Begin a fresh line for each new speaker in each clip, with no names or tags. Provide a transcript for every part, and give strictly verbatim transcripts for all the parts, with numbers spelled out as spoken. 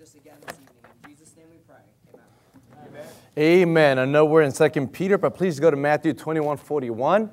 us again this evening. In Jesus' name we pray. Amen.
Amen. Amen. I know we're in Second Peter, but please go to Matthew twenty-one forty-one.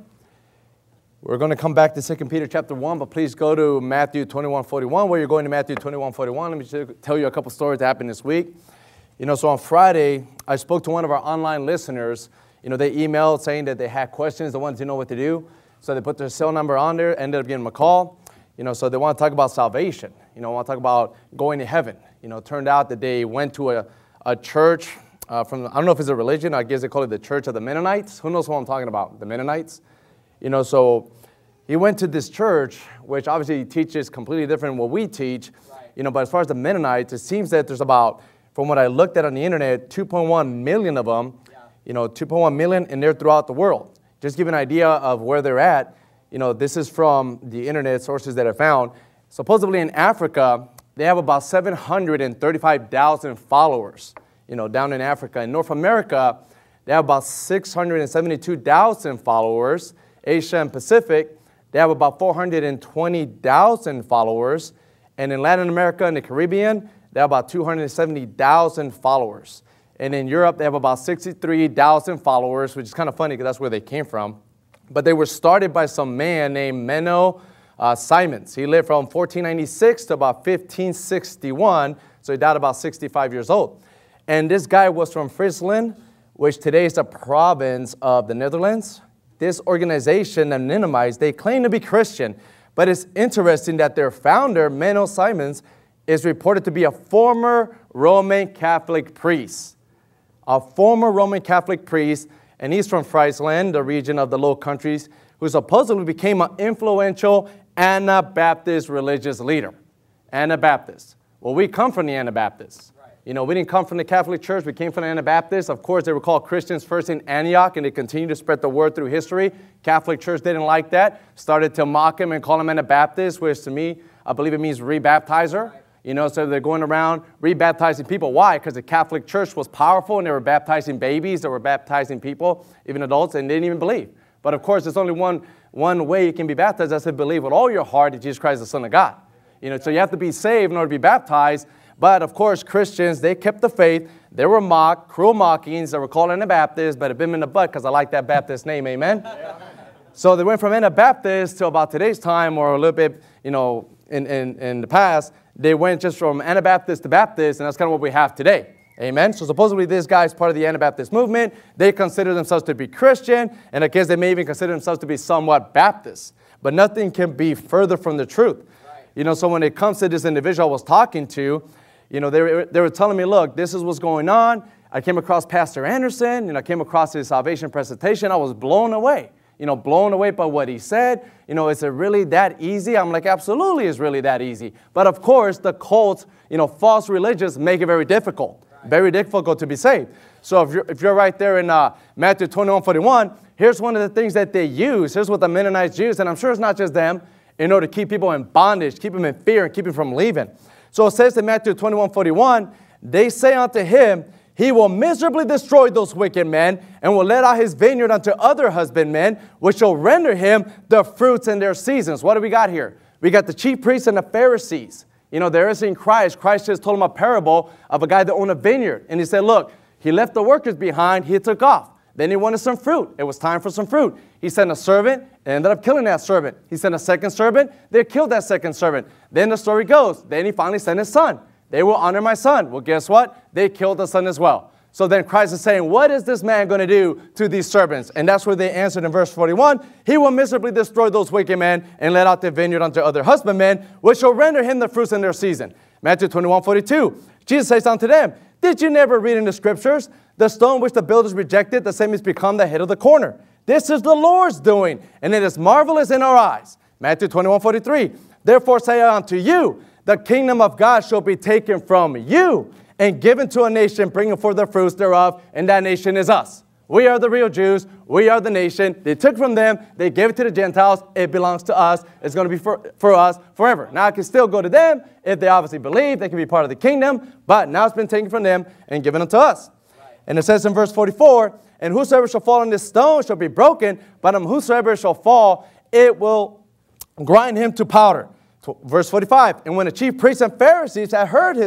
We're going to come back to Second Peter chapter one, but please go to Matthew twenty-one forty-one. Where you're going to Matthew twenty-one forty-one, let me tell you a couple stories that happened this week. You know, so on Friday, I spoke to one of our online listeners. You know, they emailed saying that they had questions, they wanted to know what to do. So they put their cell number on there, ended up getting them a call. You know, so they want to talk about salvation. You know, want to talk about going to heaven. You know, it turned out that they went to a, a church uh, from, I don't know if it's a religion, I guess they call it the Church of the Mennonites. Who knows what I'm talking about? The Mennonites. You know, so he went to this church, which obviously teaches completely different than what we teach. Right. You know, but as far as the Mennonites, it seems that there's about, from what I looked at on the internet, two point one million of them, yeah. you know, two point one million, and they're throughout the world. Just give an idea of where they're at. You know, this is from the internet sources that I found. Supposedly in Africa, they have about seven hundred thirty-five thousand followers, you know, down in Africa. In North America, they have about six hundred seventy-two thousand followers. Asia and Pacific, they have about four hundred twenty thousand followers. And in Latin America and the Caribbean, they have about two hundred seventy thousand followers. And in Europe, they have about sixty-three thousand followers, which is kind of funny because that's where they came from. But they were started by some man named Menno uh, Simons. He lived from fourteen ninety-six to about fifteen sixty-one, so he died about sixty-five years old. And this guy was from Friesland, which today is a province of the Netherlands. This organization, anonymized, they claim to be Christian, but it's interesting that their founder, Menno Simons, is reported to be a former Roman Catholic priest. A former Roman Catholic priest, and he's from Friesland, the region of the Low Countries, who supposedly became an influential Anabaptist religious leader. Anabaptist. Well, we come from the Anabaptists. Right. You know, we didn't come from the Catholic Church. We came from the Anabaptists. Of course, they were called Christians first in Antioch, and they continued to spread the word through history. Catholic Church didn't like that. Started to mock him and call him Anabaptist, which to me, I believe it means rebaptizer. Right. You know, so they're going around rebaptizing people. Why? Because the Catholic Church was powerful and they were baptizing babies, they were baptizing people, even adults, and they didn't even believe. But of course, there's only one, one way you can be baptized. That's to believe with all your heart that Jesus Christ is the Son of God. You know, so you have to be saved in order to be baptized. But of course, Christians, they kept the faith. They were mocked, cruel mockings. They were called Anabaptists, but it bit me in the butt because I like that Baptist name, amen? Yeah. So they went from Anabaptists to about today's time, or a little bit, you know, in, in, in the past. They went just from Anabaptist to Baptist, and that's kind of what we have today. Amen? So supposedly this guy is part of the Anabaptist movement. They consider themselves to be Christian, and I guess they may even consider themselves to be somewhat Baptist. But nothing can be further from the truth. Right. You know, so when it comes to this individual I was talking to, you know, they were, they were telling me, look, this is what's going on. I came across Pastor Anderson, and I came across his salvation presentation. I was blown away. You know, blown away by what he said. You know, is it really that easy? I'm like, absolutely it's really that easy. But of course, the cults, you know, false religions make it very difficult. Right. Very difficult to be saved. So if you're, if you're right there in uh, Matthew twenty-one forty-one, here's one of the things that they use. Here's what the Mennonites use, and I'm sure it's not just them, in order to keep people in bondage, keep them in fear, and keep them from leaving. So it says in Matthew twenty-one forty-one, they say unto him, he will miserably destroy those wicked men and will let out his vineyard unto other husbandmen, which shall render him the fruits in their seasons. What do we got here? We got the chief priests and the Pharisees. You know, they're in Christ. Christ just told them a parable of a guy that owned a vineyard. And he said, look, he left the workers behind. He took off. Then he wanted some fruit. It was time for some fruit. He sent a servant and ended up killing that servant. He sent a second servant. They killed that second servant. Then the story goes. Then he finally sent his son. They will honor my son. Well, guess what? They killed the son as well. So then Christ is saying, what is this man going to do to these servants? And that's where they answered in verse forty-one. He will miserably destroy those wicked men and let out the vineyard unto other husbandmen, which shall render him the fruits in their season. Matthew twenty-one forty-two. Jesus says unto them, did you never read in the scriptures, the stone which the builders rejected, the same has become the head of the corner. This is the Lord's doing, and it is marvelous in our eyes. Matthew twenty-one forty-three. Therefore say I unto you, the kingdom of God shall be taken from you and given to a nation, bringing forth the fruits thereof, and that nation is us. We are the real Jews. We are the nation. They took from them. They gave it to the Gentiles. It belongs to us. It's going to be for, for us forever. Now, it can still go to them if they obviously believe. They can be part of the kingdom. But now it's been taken from them and given unto us. Right. And it says in verse forty-four, and whosoever shall fall on this stone shall be broken, but on whosoever shall fall, it will grind him to powder. Verse forty-five, and when the chief priests and Pharisees had heard his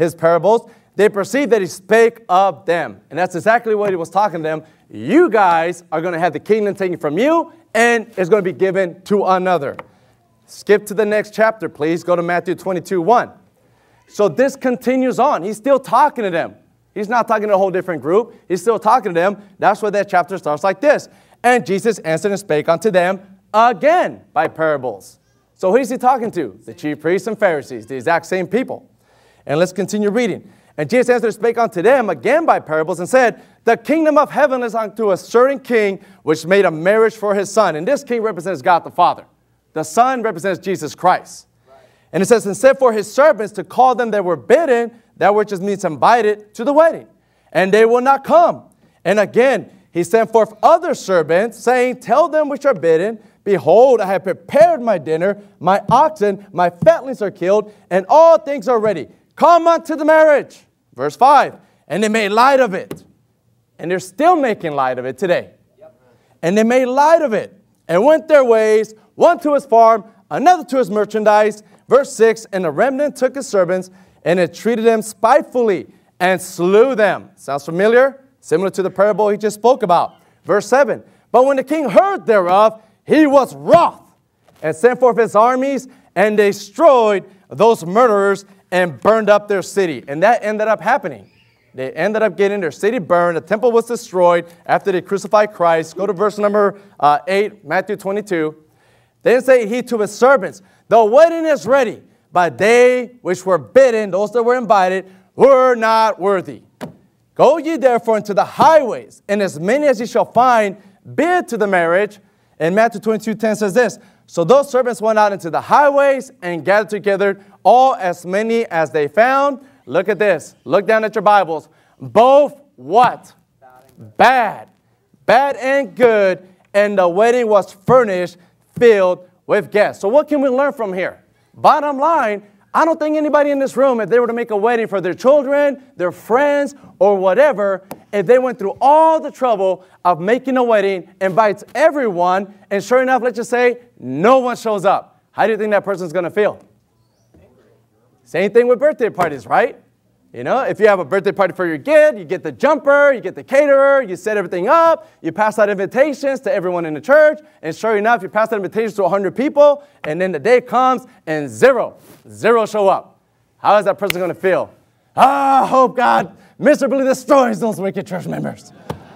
his parables, they perceived that he spake of them. And that's exactly what he was talking to them. You guys are going to have the kingdom taken from you, and it's going to be given to another. Skip to the next chapter, please. Go to Matthew twenty-two, one. So this continues on. He's still talking to them. He's not talking to a whole different group. He's still talking to them. That's why that chapter starts like this. And Jesus answered and spake unto them again by parables. So who is he talking to? The chief priests and Pharisees, the exact same people. And let's continue reading. And Jesus answered and spake unto them again by parables and said, the kingdom of heaven is unto a certain king which made a marriage for his son. And this king represents God the Father. The Son represents Jesus Christ. Right. And it says, and sent for his servants to call them that were bidden, that which just means invited, to the wedding. And they will not come. And again, he sent forth other servants, saying, tell them which are bidden, behold, I have prepared my dinner, my oxen, my fatlings are killed, and all things are ready. Come unto the marriage. Verse five. And they made light of it. And they're still making light of it today. Yep. And they made light of it and went their ways, one to his farm, another to his merchandise. Verse six. And the remnant took his servants and it treated them spitefully and slew them. Sounds familiar? Similar to the parable he just spoke about. Verse seven. But when the king heard thereof, he was wroth and sent forth his armies and destroyed those murderers and burned up their city. And that ended up happening. They ended up getting their city burned. The temple was destroyed after they crucified Christ. Go to verse number uh, eight, Matthew twenty-two. Then said he to his servants, the wedding is ready, but they which were bidden, those that were invited, were not worthy. Go ye therefore into the highways, and as many as ye shall find, bid to the marriage. And Matthew twenty-two, ten says this, so those servants went out into the highways and gathered together all as many as they found. Look at this. Look down at your Bibles. Both what? Bad. Bad and good. And the wedding was furnished, filled with guests. So what can we learn from here? Bottom line, I don't think anybody in this room, if they were to make a wedding for their children, their friends, or whatever, if they went through all the trouble of making a wedding, invites everyone, and sure enough, let's just say, no one shows up. How do you think that person's going to feel? Same thing with birthday parties, right? You know, if you have a birthday party for your kid, you get the jumper, you get the caterer, you set everything up, you pass out invitations to everyone in the church, and sure enough, you pass out invitations to one hundred people, and then the day comes, and zero, zero show up. How is that person going to feel? Ah, I hope God miserably destroys those wicked church members.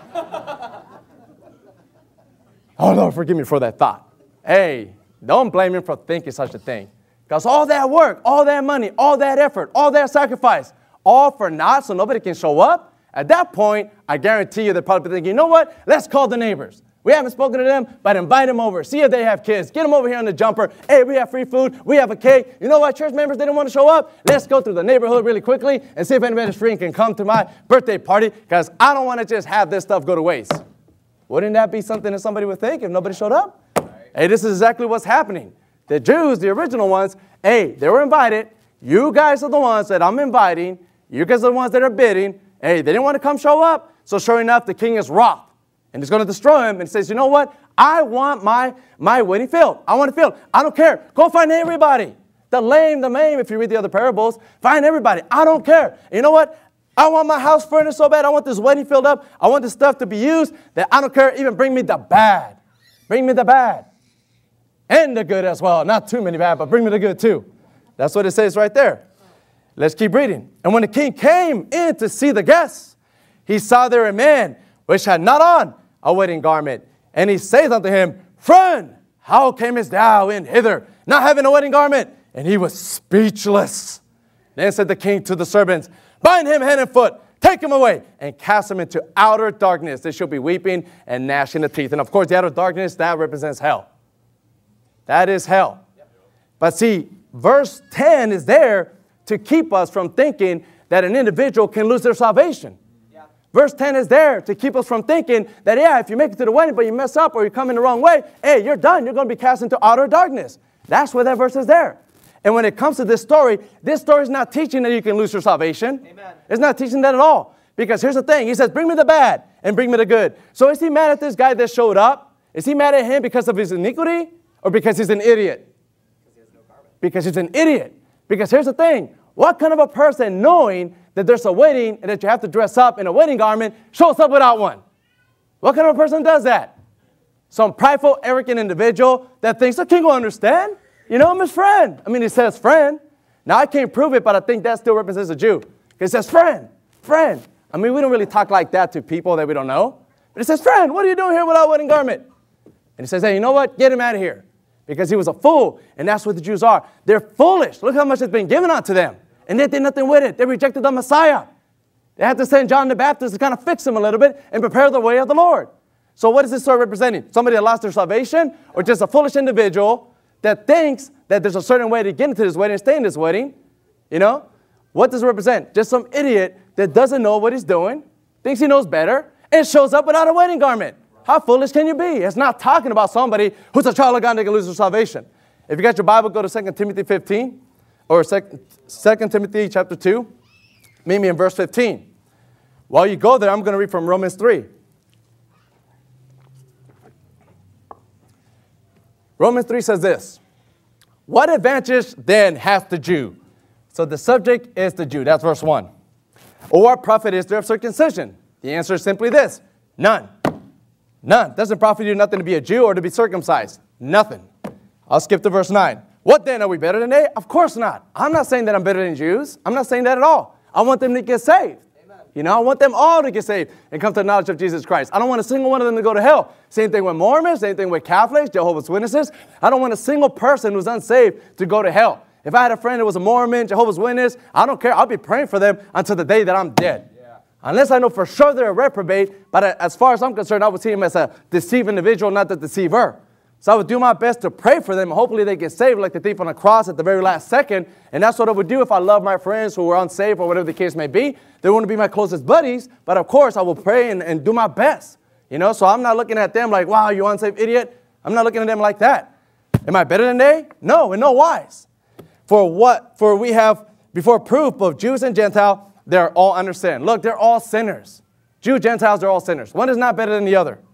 Oh, Lord, forgive me for that thought. Hey, don't blame him for thinking such a thing. Because all that work, all that money, all that effort, all that sacrifice, all for naught so nobody can show up, at that point, I guarantee you they're probably thinking, you know what? Let's call the neighbors. We haven't spoken to them, but invite them over. See if they have kids. Get them over here on the jumper. Hey, we have free food. We have a cake. You know what? Church members didn't want to show up. Let's go through the neighborhood really quickly and see if anybody's free and can come to my birthday party because I don't want to just have this stuff go to waste. Wouldn't that be something that somebody would think if nobody showed up? Right. Hey, this is exactly what's happening. The Jews, the original ones, hey, they were invited. You guys are the ones that I'm inviting. You guys are the ones that are bidding. Hey, they didn't want to come show up. So sure enough, the king is wroth. And he's going to destroy him. And he says, you know what? I want my, my wedding filled. I want it filled. I don't care. Go find everybody. The lame, the maimed, if you read the other parables. Find everybody. I don't care. And you know what? I want my house furnished so bad. I want this wedding filled up. I want this stuff to be used that I don't care. Even bring me the bad. Bring me the bad. And the good as well. Not too many bad, but bring me the good too. That's what it says right there. Let's keep reading. And when the king came in to see the guests, he saw there a man which had not on a wedding garment. And he saith unto him, Friend, how camest thou in hither, not having a wedding garment? And he was speechless. Then said the king to the servants, Bind him hand and foot, take him away, and cast him into outer darkness. There shall be weeping and gnashing of teeth. And of course, the outer darkness, that represents hell. That is hell. Yep. But see, verse ten is there to keep us from thinking that an individual can lose their salvation. Yeah. Verse ten is there to keep us from thinking that, yeah, if you make it to the wedding, but you mess up or you come in the wrong way, hey, you're done. You're going to be cast into outer darkness. That's why that verse is there. And when it comes to this story, this story is not teaching that you can lose your salvation. Amen. It's not teaching that at all. Because here's the thing. He says, bring me the bad and bring me the good. So is he mad at this guy that showed up? Is he mad at him because of his iniquity? Or because he's an idiot? Because, he has no garment. Because he's an idiot. Because here's the thing. What kind of a person, knowing that there's a wedding and that you have to dress up in a wedding garment, shows up without one? What kind of a person does that? Some prideful, arrogant individual that thinks, the king will understand. You know, I'm his friend. I mean, he says friend. Now, I can't prove it, but I think that still represents a Jew. It says friend, friend. I mean, we don't really talk like that to people that we don't know. But it says, friend, what are you doing here without a wedding garment? And he says, hey, you know what? Get him out of here. Because he was a fool, and that's what the Jews are. They're foolish. Look how much has been given unto them. And they did nothing with it. They rejected the Messiah. They had to send John the Baptist to kind of fix them a little bit and prepare the way of the Lord. So what is this story representing? Somebody that lost their salvation, or just a foolish individual that thinks that there's a certain way to get into this wedding and stay in this wedding? You know? What does it represent? Just some idiot that doesn't know what he's doing, thinks he knows better, and shows up without a wedding garment. How foolish can you be? It's not talking about somebody who's a child of God and can lose their salvation. If you got your Bible, go to Second Timothy fifteen, or Second Timothy chapter two, meet me in verse fifteen. While you go there, I'm going to read from Romans three. Romans three says this, what advantage then hath the Jew? So the subject is the Jew. That's verse one. Or what profit is there of circumcision? The answer is simply this, none. None. Doesn't profit you nothing to be a Jew or to be circumcised. Nothing. I'll skip to verse nine. What then? Are we better than they? Of course not. I'm not saying that I'm better than Jews. I'm not saying that at all. I want them to get saved. Amen. You know, I want them all to get saved and come to the knowledge of Jesus Christ. I don't want a single one of them to go to hell. Same thing with Mormons, same thing with Catholics, Jehovah's Witnesses. I don't want a single person who's unsaved to go to hell. If I had a friend that was a Mormon, Jehovah's Witness, I don't care. I'll be praying for them until the day that I'm dead. Unless I know for sure they're a reprobate, but as far as I'm concerned, I would see him as a deceived individual, not the deceiver. So I would do my best to pray for them, and hopefully they get saved like the thief on the cross at the very last second. And that's what I would do if I love my friends who were unsaved or whatever the case may be. They want to be my closest buddies, but of course I will pray and, and do my best. You know, so I'm not looking at them like, wow, you unsaved idiot. I'm not looking at them like that. Am I better than they? No, in no wise. For what? For we have before proof of Jews and Gentiles, they're all under sin. Look, they're all sinners. Jew, Gentiles, they're all sinners. One is not better than the other.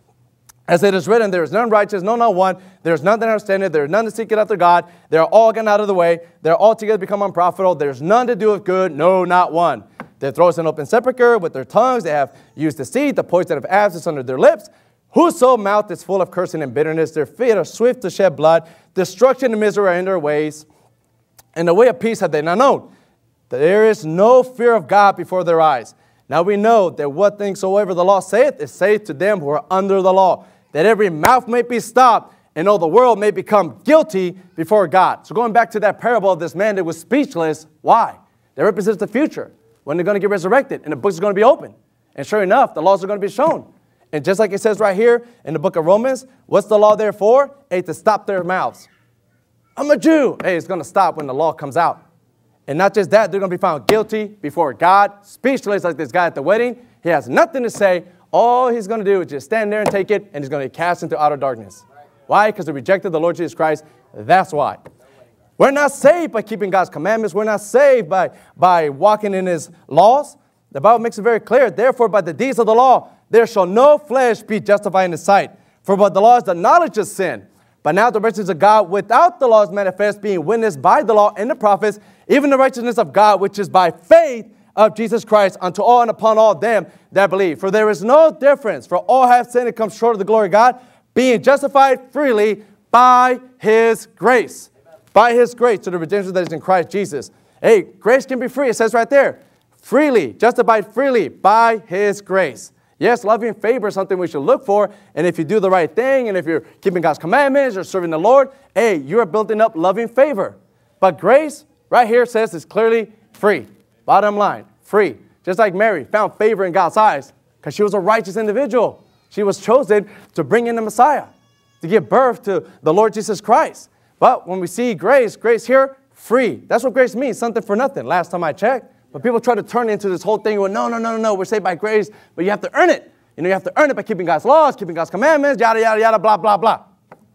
As it is written, there is none righteous, no, not one. There is none that understandeth. There is none that seeketh after God. They are all gone out of the way. They are altogether become unprofitable. There is none to do of good, no, not one. They throw us an open sepulchre with their tongues. They have used deceit. The poison of abscess under their lips. Whoso mouth is full of cursing and bitterness. Their feet are swift to shed blood. Destruction and misery are in their ways. And the way of peace have they not known. There is no fear of God before their eyes. Now we know that what things soever the law saith is saith to them who are under the law, that every mouth may be stopped, and all the world may become guilty before God. So going back to that parable of this man that was speechless, why? That represents the future, when they're going to get resurrected, and the books are going to be open. And sure enough, the laws are going to be shown. And just like it says right here in the book of Romans, what's the law there for? Hey, to stop their mouths. I'm a Jew. Hey, it's going to stop when the law comes out. And not just that, they're going to be found guilty before God, speechless like this guy at the wedding. He has nothing to say. All he's going to do is just stand there and take it, and he's going to be cast into outer darkness. Why? Because they rejected the Lord Jesus Christ. That's why. We're not saved by keeping God's commandments. We're not saved by, by walking in his laws. The Bible makes it very clear. Therefore, by the deeds of the law, there shall no flesh be justified in his sight. For by the law is the knowledge of sin. But now the righteousness of God without the law is manifest, being witnessed by the law and the prophets, even the righteousness of God, which is by faith of Jesus Christ, unto all and upon all them that believe. For there is no difference, for all have sinned and come short of the glory of God, being justified freely by his grace. Amen. By his grace, to the redemption that is in Christ Jesus. Hey, grace can be free. It says right there, freely, justified freely by his grace. Yes, loving favor is something we should look for. And if you do the right thing, and if you're keeping God's commandments or serving the Lord, hey, you're building up loving favor. But grace, right here, says it's clearly free. Bottom line, free. Just like Mary found favor in God's eyes because she was a righteous individual. She was chosen to bring in the Messiah, to give birth to the Lord Jesus Christ. But when we see grace, grace here, free. That's what grace means, something for nothing. Last time I checked. But people try to turn it into this whole thing. Well, no, no, no, no, no. We're saved by grace, but you have to earn it. You know, you have to earn it by keeping God's laws, keeping God's commandments, yada, yada, yada, blah, blah, blah.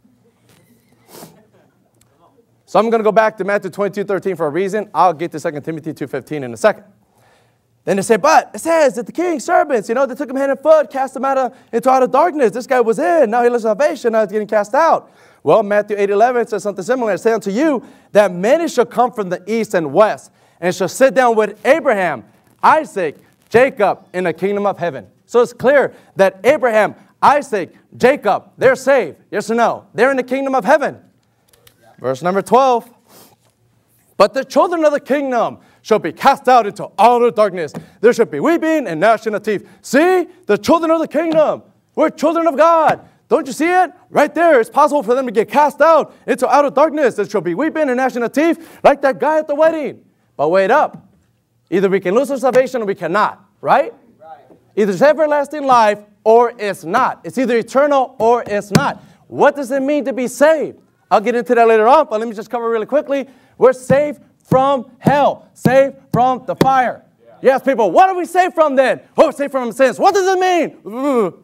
So I'm going to go back to Matthew twenty-two thirteen for a reason. I'll get to Second Timothy two fifteen in a second. Then they say, but it says that the king's servants, you know, they took him hand and foot, cast him out of, into outer darkness. This guy was in. Now he lost salvation. Now he's getting cast out. Well, Matthew eight eleven says something similar. I say unto you that many shall come from the east and west and shall sit down with Abraham, Isaac, Jacob in the kingdom of heaven. So it's clear that Abraham, Isaac, Jacob, they're saved. Yes or no? They're in the kingdom of heaven. Yeah. Verse number twelve. But the children of the kingdom shall be cast out into outer darkness. There shall be weeping and gnashing of teeth. See, the children of the kingdom. We're children of God. Don't you see it? Right there. It's possible for them to get cast out into outer darkness. There shall be weeping and gnashing of teeth like that guy at the wedding. But wait up. Either we can lose our salvation or we cannot. Right? Right. Either it's everlasting life or it's not. It's either eternal or it's not. What does it mean to be saved? I'll get into that later on, but let me just cover really quickly. We're saved from hell. Saved from the fire. Yeah. You ask people, what are we saved from then? Oh, saved from sins. What does it mean? Ooh.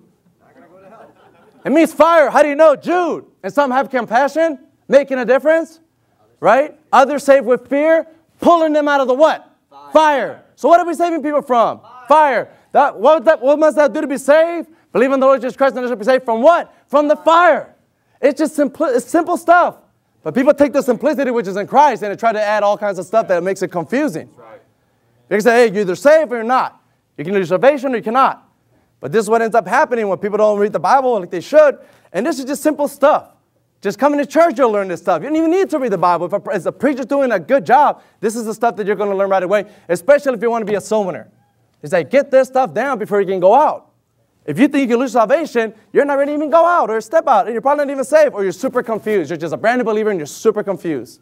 It means fire. How do you know? Jude. And some have compassion, making a difference. Right? Others saved with fear, pulling them out of the what? Fire. Fire. So what are we saving people from? Fire. Fire. That, what, that, what must that do to be saved? Believe in the Lord Jesus Christ and they shall be saved from what? From the fire. It's just simple, it's simple stuff. But people take the simplicity which is in Christ and they try to add all kinds of stuff that makes it confusing. Right. They say, hey, you're either saved or you're not. You can lose salvation or you cannot. But this is what ends up happening when people don't read the Bible like they should. And this is just simple stuff. Just coming to church, you'll learn this stuff. You don't even need to read the Bible. If a, if a preacher's doing a good job, this is the stuff that you're going to learn right away, especially if you want to be a soul winner. It's like, get this stuff down before you can go out. If you think you can lose salvation, you're not ready to even go out or step out, and you're probably not even saved, or you're super confused. You're just a brand new believer, and you're super confused.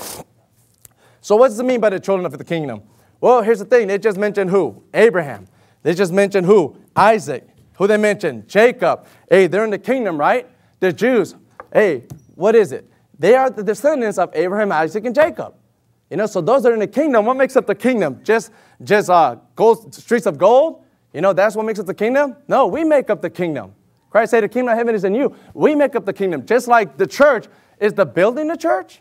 So what does it mean by the children of the kingdom? Well, here's the thing. They just mentioned who? Abraham. They just mentioned who? Isaac. Who they mentioned? Jacob. Hey, they're in the kingdom, right? The Jews. Hey, what is it? They are the descendants of Abraham, Isaac, and Jacob. You know, so those that are in the kingdom, what makes up the kingdom? Just, just uh, gold, streets of gold? You know, that's what makes up the kingdom? No, we make up the kingdom. Christ said the kingdom of heaven is in you. We make up the kingdom. Just like the church. Is the building the church?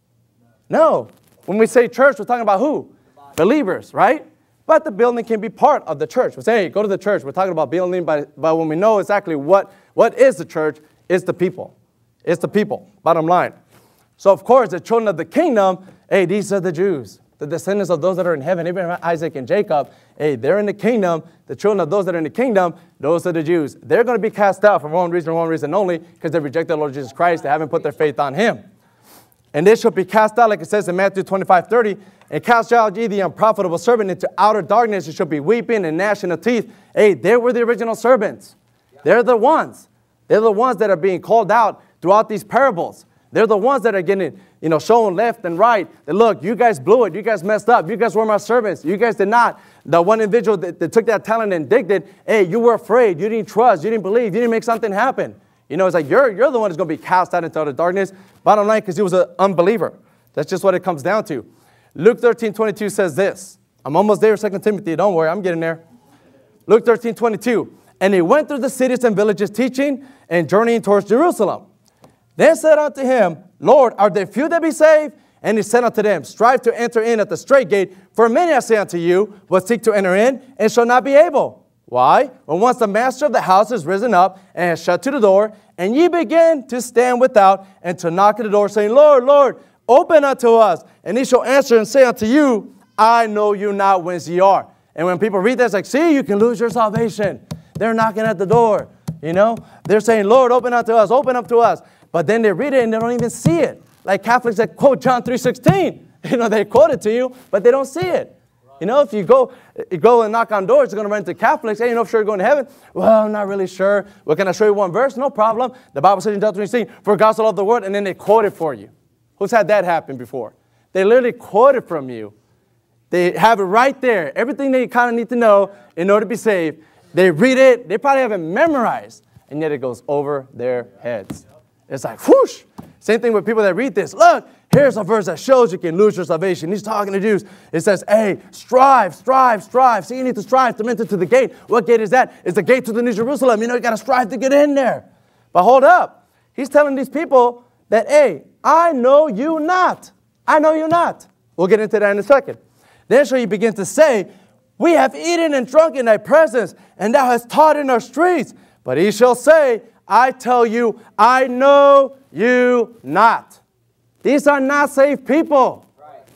No. When we say church, we're talking about who? Believers, right? But the building can be part of the church. We say, hey, go to the church. We're talking about building, but, but when we know exactly what, what is the church, it's the people. It's the people, bottom line. So, of course, the children of the kingdom, hey, these are the Jews. The descendants of those that are in heaven, Abraham, Isaac, and Jacob, hey, they're in the kingdom. The children of those that are in the kingdom, those are the Jews. They're going to be cast out for one reason, one reason only, because they rejected the Lord Jesus Christ. They haven't put their faith on Him. And they shall be cast out, like it says in Matthew twenty-five thirty, and cast out ye the unprofitable servant into outer darkness. It shall be weeping and gnashing of teeth. Hey, they were the original servants. They're the ones. They're the ones that are being called out throughout these parables. They're the ones that are getting, you know, shown left and right. That look, you guys blew it. You guys messed up. You guys were my servants. You guys did not. The one individual that, that took that talent and digged it, hey, you were afraid. You didn't trust. You didn't believe. You didn't make something happen. You know, it's like you're, you're the one that's going to be cast out into the darkness. Bottom line, because he was an unbeliever. That's just what it comes down to. Luke thirteen twenty-two says this. I'm almost there, Second Timothy. Don't worry, I'm getting there. Luke thirteen twenty-two. And he went through the cities and villages teaching and journeying towards Jerusalem. Then said unto him, Lord, are there few that be saved? And he said unto them, strive to enter in at the straight gate, for many I say unto you, will seek to enter in, and shall not be able. Why? When once the master of the house is risen up, and has shut to the door, and ye begin to stand without, and to knock at the door, saying, Lord, Lord, open unto us. And he shall answer and say unto you, I know you not whence ye are. And when people read that, it's like, see, you can lose your salvation. They're knocking at the door, you know. They're saying, Lord, open unto us, open up to us. But then they read it and they don't even see it. Like Catholics that quote John three sixteen. You know, they quote it to you, but they don't see it. You know, if you go you go and knock on doors, you're going to run into Catholics. Hey, you know, if you're going to heaven? Well, I'm not really sure. Well, can I show you one verse? No problem. The Bible says in John three sixteen, for God so loved the world, and then they quote it for you. Who's had that happen before? They literally quote it from you. They have it right there. Everything they kind of need to know in order to be saved. They read it. They probably have it memorized, and yet it goes over their heads. It's like, whoosh. Same thing with people that read this. Look, here's a verse that shows you can lose your salvation. He's talking to Jews. It says, hey, strive, strive, strive. See, you need to strive to enter to the gate. What gate is that? It's the gate to the New Jerusalem. You know, you got to strive to get in there. But hold up. He's telling these people that, hey, I know you not. I know you not. We'll get into that in a second. Then shall you begin to say, we have eaten and drunk in thy presence, and thou hast taught in our streets. But he shall say, I tell you, I know you not. These are not saved people. Right.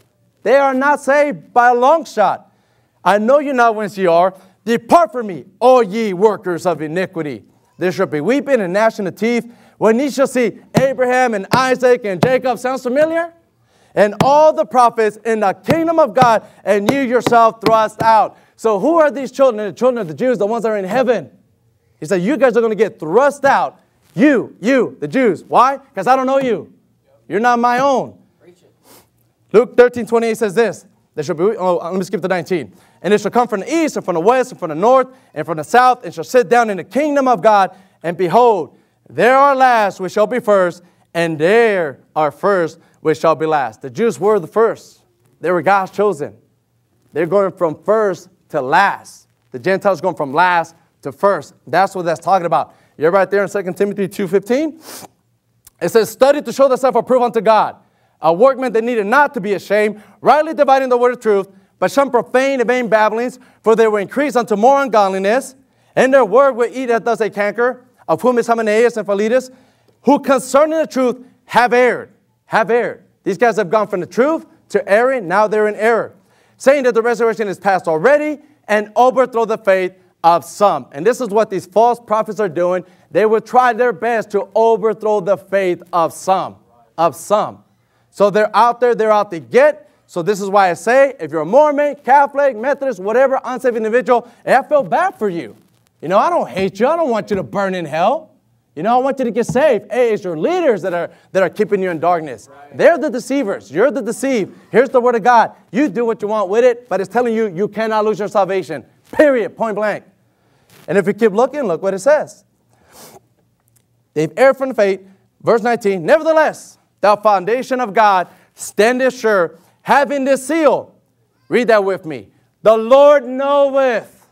They are not saved by a long shot. I know you not whence ye are. Depart from me, all ye workers of iniquity. There shall be weeping and gnashing of teeth when ye shall see Abraham and Isaac and Jacob. Sounds familiar? And all the prophets in the kingdom of God, and you yourself thrust out. So who are these children? The children of the Jews, the ones that are in heaven. He said, you guys are going to get thrust out. You, you, the Jews. Why? Because I don't know you. You're not my own. Luke thirteen twenty-eight says this. There shall be, oh, let me skip to nineteen. And it shall come from the east, and from the west, and from the north, and from the south, and shall sit down in the kingdom of God. And behold, there are last which shall be first, and there are first which shall be last. The Jews were the first. They were God's chosen. They're going from first to last. The Gentiles going from last to first. That's what that's talking about. You're right there in Second Timothy two fifteen. It says, study to show thyself approved unto God, a workman that needed not to be ashamed, rightly dividing the word of truth, but shun profane and vain babblings, for they will increase unto more ungodliness, and their word will eat as does a canker, of whom is Hymenaeus and Philetus, who concerning the truth have erred. Have erred. These guys have gone from the truth to erring. Now they're in error, saying that the resurrection is past already, and overthrow the faith of some. And this is what these false prophets are doing. They will try their best to overthrow the faith of some. Of some. So they're out there. They're out to get. So this is why I say, if you're a Mormon, Catholic, Methodist, whatever, unsaved individual, I feel bad for you. You know, I don't hate you. I don't want you to burn in hell. You know, I want you to get saved. Hey, it's your leaders that are that are keeping you in darkness. Right. They're the deceivers. You're the deceived. Here's the word of God. You do what you want with it, but it's telling you you cannot lose your salvation. Period. Point blank. And if you keep looking, look what it says. They've erred from the faith. Verse nineteen. Nevertheless, thou foundation of God standeth sure, having this seal. Read that with me. The Lord knoweth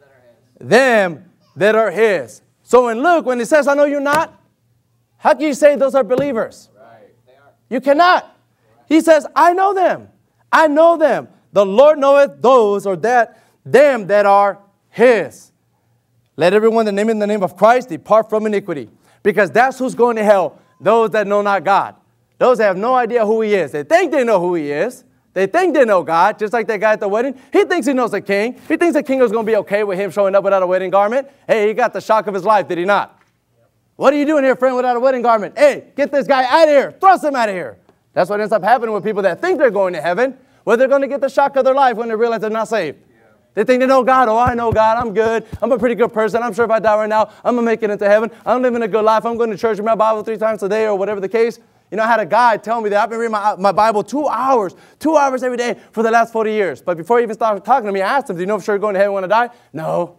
them that are his. So in Luke, when it says, I know you not, how can you say those are believers? Right. They are. You cannot. Right. He says, I know them. I know them. The Lord knoweth those or that them that are his. Let everyone that name in the name of Christ depart from iniquity. Because that's who's going to hell. Those that know not God. Those that have no idea who he is. They think they know who he is. They think they know God, just like that guy at the wedding. He thinks he knows the king. He thinks the king is going to be okay with him showing up without a wedding garment. Hey, he got the shock of his life, did he not? What are you doing here, friend, without a wedding garment? Hey, get this guy out of here. Thrust him out of here. That's what ends up happening with people that think they're going to heaven, where they're going to get the shock of their life when they realize they're not saved. They think they know God. Oh, I know God. I'm good. I'm a pretty good person. I'm sure if I die right now, I'm going to make it into heaven. I'm living a good life. I'm going to church with my Bible three times a day or whatever the case. You know, I had a guy tell me that I've been reading my, my Bible two hours, two hours every day for the last forty years. But before he even started talking to me, I asked him, do you know for sure you're going to heaven when I die? No.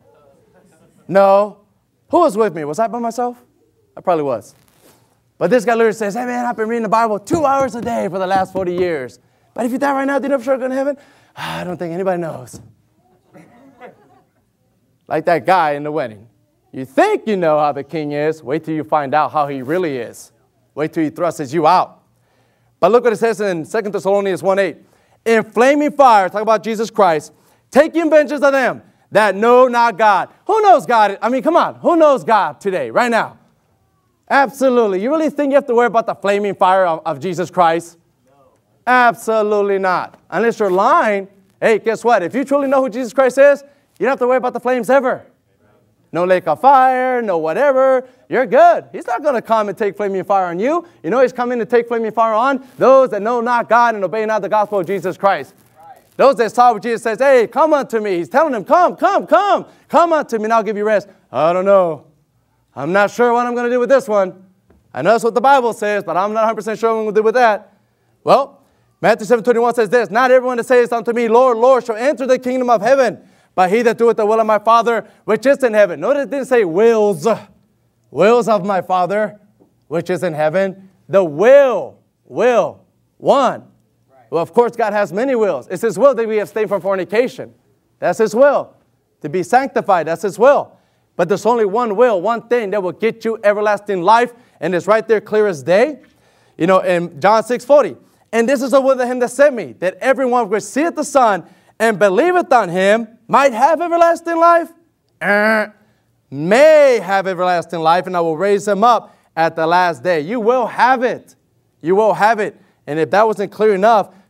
No. Who was with me? Was I by myself? I probably was. But this guy literally says, hey, man, I've been reading the Bible two hours a day for the last forty years. But if you die right now, do you know for sure you're going to heaven? I don't think anybody knows. Like that guy in the wedding. You think you know how the king is. Wait till you find out how he really is. Wait till he thrusts you out. But look what it says in Second Thessalonians one eight. In flaming fire, talk about Jesus Christ, taking vengeance of them that know not God. Who knows God? I mean, come on. Who knows God today, right now? Absolutely. You really think you have to worry about the flaming fire of, of Jesus Christ? No. Absolutely not. Unless you're lying. Hey, guess what? If you truly know who Jesus Christ is, you don't have to worry about the flames ever. No lake of fire, no whatever. You're good. He's not going to come and take flaming fire on you. You know he's coming to take flaming fire on those that know not God and obey not the gospel of Jesus Christ. Right. Those that saw what Jesus says, hey, come unto me. He's telling them, come, come, come. Come unto me and I'll give you rest. I don't know. I'm not sure what I'm going to do with this one. I know that's what the Bible says, but I'm not one hundred percent sure what I'm going to do with that. Well, Matthew seven twenty-one says this, not everyone that says unto me, Lord, Lord, shall enter the kingdom of heaven, but he that doeth the will of my Father, which is in heaven. Notice it didn't say wills. Wills of my Father, which is in heaven. The will, will, one. Right. Well, of course, God has many wills. It's his will that we abstain from fornication. That's his will. To be sanctified, that's his will. But there's only one will, one thing that will get you everlasting life, and it's right there clear as day. You know, in John six forty. And this is the will of him that sent me, that everyone which seeth the Son and believeth on him might have everlasting life, uh, may have everlasting life, and I will raise him up at the last day. You will have it. You will have it. And if that wasn't clear enough,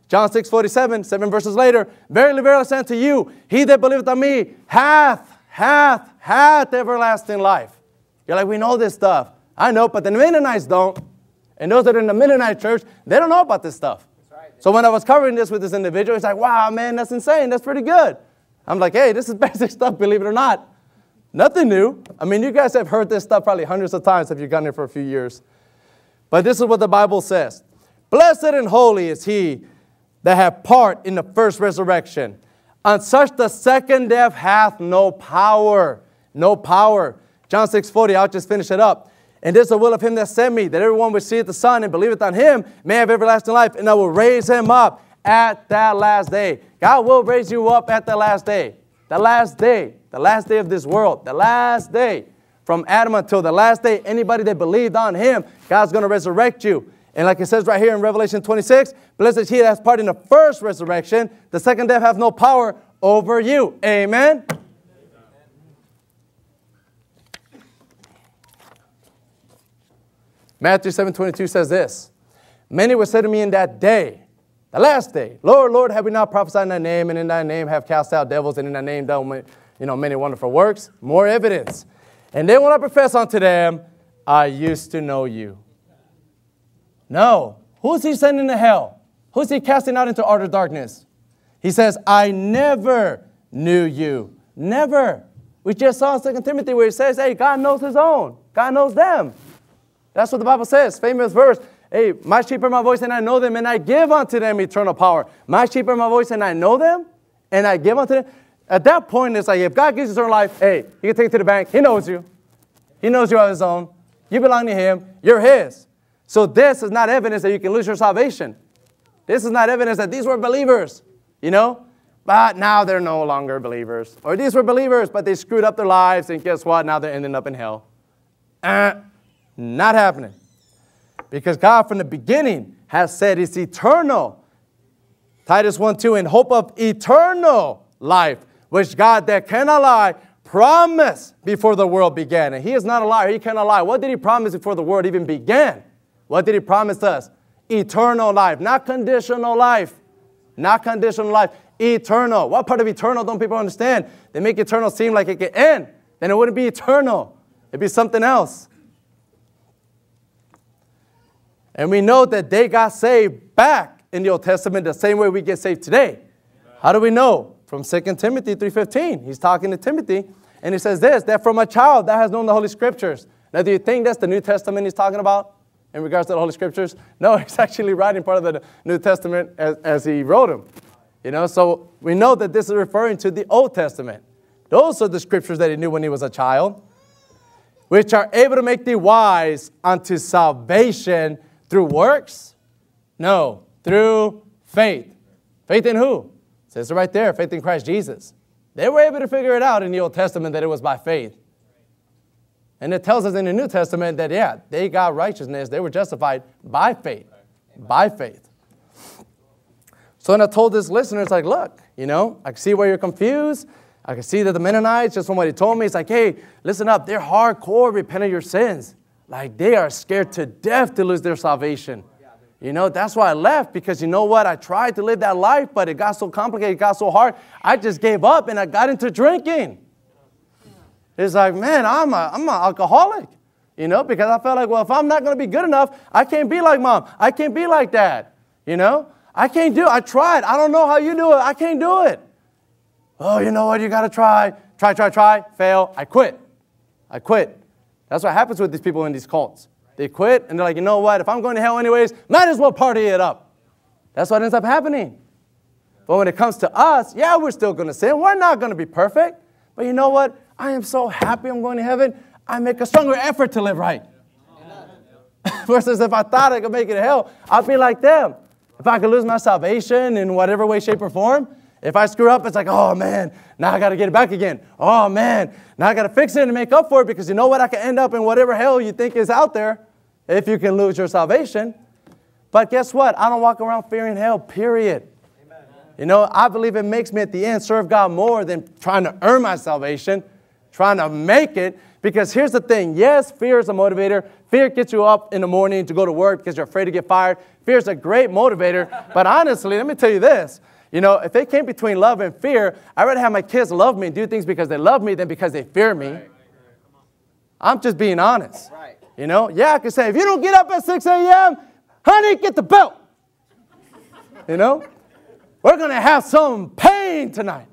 John six forty-seven, seven verses later, verily, verily, I say unto you, he that believeth on me hath, hath, hath everlasting life. You're like, we know this stuff. I know, but the Mennonites don't. And those that are in the Mennonite church, they don't know about this stuff.
Right.
So when I was covering this with this individual, he's like, wow, man, that's insane. That's pretty good. I'm like, hey, this is basic stuff, believe it or not. Nothing new. I mean, you guys have heard this stuff probably hundreds of times if you've gone here for a few years. But this is what the Bible says. Blessed and holy is he that have part in the first resurrection. On such the second death hath no power. No power. John six forty, I'll just finish it up. And this is the will of him that sent me, that everyone which seeth the Son and believeth on him may have everlasting life, and I will raise him up at that last day. God will raise you up at the last day. The last day. The last day of this world. The last day. From Adam until the last day, anybody that believed on him, God's going to resurrect you. And like it says right here in Revelation twenty-six, blessed is he that has part in the first resurrection. The second death hath no power over you. Amen. Matthew seven twenty-two says this. Many will say to me in that day, the last day, Lord, Lord, have we not prophesied in thy name, and in thy name have cast out devils, and in thy name done, you know, many wonderful works? More evidence. And then when I profess unto them, I used to know you. No. Who's he sending to hell? Who's he casting out into outer darkness? He says, I never knew you. Never. We just saw in Second Timothy where he says, hey, God knows his own. God knows them. That's what the Bible says. Famous verse. Hey, my sheep hear my voice and I know them, and I give unto them eternal power. My sheep hear my voice and I know them, and I give unto them. At that point, it's like, if God gives you eternal life, hey, you can take it to the bank. He knows you. He knows you are his own. You belong to him. You're his. So this is not evidence that you can lose your salvation. This is not evidence that these were believers, you know, but now they're no longer believers. Or these were believers, but they screwed up their lives, and guess what? Now they're ending up in hell. Uh, not happening. Because God from the beginning has said it's eternal. Titus one two, in hope of eternal life, which God that cannot lie promised before the world began. And he is not a liar. He cannot lie. What did he promise before the world even began? What did he promise us? Eternal life. Not conditional life. Not conditional life. Eternal. What part of eternal don't people understand? They make eternal seem like it can end. Then it wouldn't be eternal. It'd be something else. And we know that they got saved back in the Old Testament the same way we get saved today. How do we know? From Second Timothy three fifteen. He's talking to Timothy, and he says this, that from a child that has known the Holy Scriptures. Now, do you think that's the New Testament he's talking about in regards to the Holy Scriptures? No, he's actually writing part of the New Testament as, as he wrote them. You know, so we know that this is referring to the Old Testament. Those are the Scriptures that he knew when he was a child, which are able to make thee wise unto salvation through works? No, through faith. Faith in who? It says it right there, faith in Christ Jesus. They were able to figure it out in the Old Testament that it was by faith. And it tells us in the New Testament that, yeah, they got righteousness. They were justified by faith. By faith. So when I told this listener, it's like, look, you know, I can see where you're confused. I can see that the Mennonites, just from what he told me, it's like, hey, listen up. They're hardcore, repent of your sins. Like, they are scared to death to lose their salvation. You know, that's why I left, because you know what? I tried to live that life, but it got so complicated, it got so hard. I just gave up, and I got into drinking. It's like, man, I'm a, I'm an alcoholic, you know, because I felt like, well, if I'm not going to be good enough, I can't be like mom. I can't be like dad, you know. I can't do it. I tried. I don't know how you do it. I can't do it. Oh, you know what? You got to try. Try, try, try. Fail. I quit. I quit. That's what happens with these people in these cults. They quit, and they're like, you know what? If I'm going to hell anyways, might as well party it up. That's what ends up happening. But when it comes to us, yeah, we're still going to sin. We're not going to be perfect. But you know what? I am so happy I'm going to heaven. I make a stronger effort to live right. Versus if I thought I could make it to hell, I'd be like them. If I could lose my salvation in whatever way, shape, or form, if I screw up, it's like, oh, man, now I got to get it back again. Oh, man, now I got to fix it and make up for it, because you know what? I can end up in whatever hell you think is out there if you can lose your salvation. But guess what? I don't walk around fearing hell, period. Amen. You know, I believe it makes me at the end serve God more than trying to earn my salvation, trying to make it. Because here's the thing. Yes, fear is a motivator. Fear gets you up in the morning to go to work because you're afraid to get fired. Fear is a great motivator. But honestly, let me tell you this. You know, if it came between love and fear, I'd rather have my kids love me and do things because they love me than because they fear me. I'm just being honest.
Right.
You know, yeah, I can say, if you don't get up at six a.m., honey, get the belt. You know, we're going to have some pain tonight.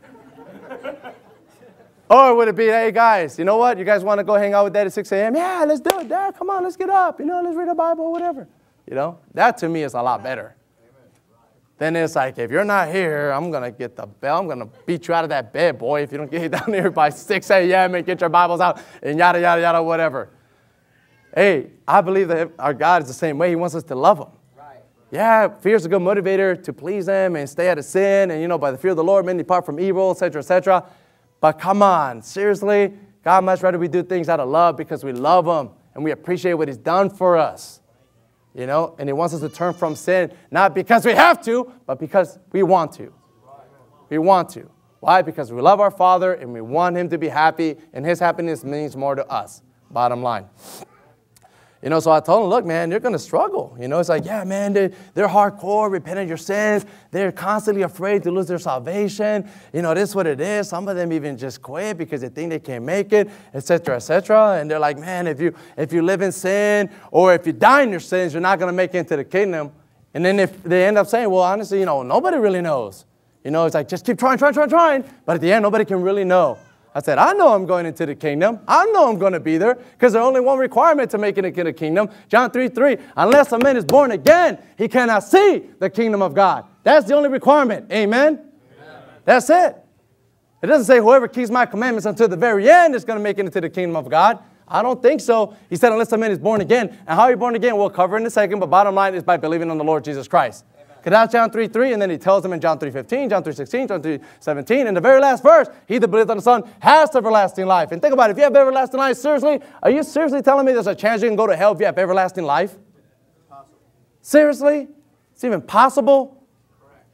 Or would it be, hey, guys, you know what? You guys want to go hang out with Dad at six a.m.? Yeah, let's do it, Dad. Come on, let's get up. You know, let's read the Bible, whatever. You know, that to me is a lot better. Then it's like, if you're not here, I'm going to get the bell. I'm going to beat you out of that bed, boy, if you don't get down here by six a.m. and get your Bibles out and yada, yada, yada, whatever. Hey, I believe that our God is the same way. He wants us to love Him.
Right.
Yeah, fear is a good motivator to please Him and stay out of sin. And, you know, by the fear of the Lord, men depart from evil, et cetera, et cetera. But come on, seriously, God much rather we do things out of love because we love Him and we appreciate what He's done for us. You know, and He wants us to turn from sin, not because we have to, but because we want to. We want to. Why? Because we love our Father and we want Him to be happy, and His happiness means more to us. Bottom line. You know, so I told him, look, man, you're going to struggle. You know, it's like, yeah, man, they, they're hardcore, repent of your sins. They're constantly afraid to lose their salvation. You know, this is what it is. Some of them even just quit because they think they can't make it, et cetera, et cetera. And they're like, man, if you if you live in sin or if you die in your sins, you're not going to make it into the kingdom. And then if they end up saying, well, honestly, you know, nobody really knows. You know, it's like, just keep trying, trying, trying, trying. But at the end, nobody can really know. I said, I know I'm going into the kingdom. I know I'm going to be there because there's only one requirement to make it into the kingdom. John three three, unless a man is born again, he cannot see the kingdom of God. That's the only requirement. Amen? Amen. That's it. It doesn't say whoever keeps my commandments until the very end is going to make it into the kingdom of God. I don't think so. He said, unless a man is born again. And how are you born again? We'll cover in a second, but bottom line is by believing on the Lord Jesus Christ. Because that's John three three, and then he tells them in John three fifteen, John three sixteen, John three seventeen, and the very last verse, he that believeth on the Son has everlasting life. And think about it, if you have everlasting life, seriously, are you seriously telling me there's a chance you can go to hell if you have everlasting life? Possible. Seriously? It's even possible? Correct.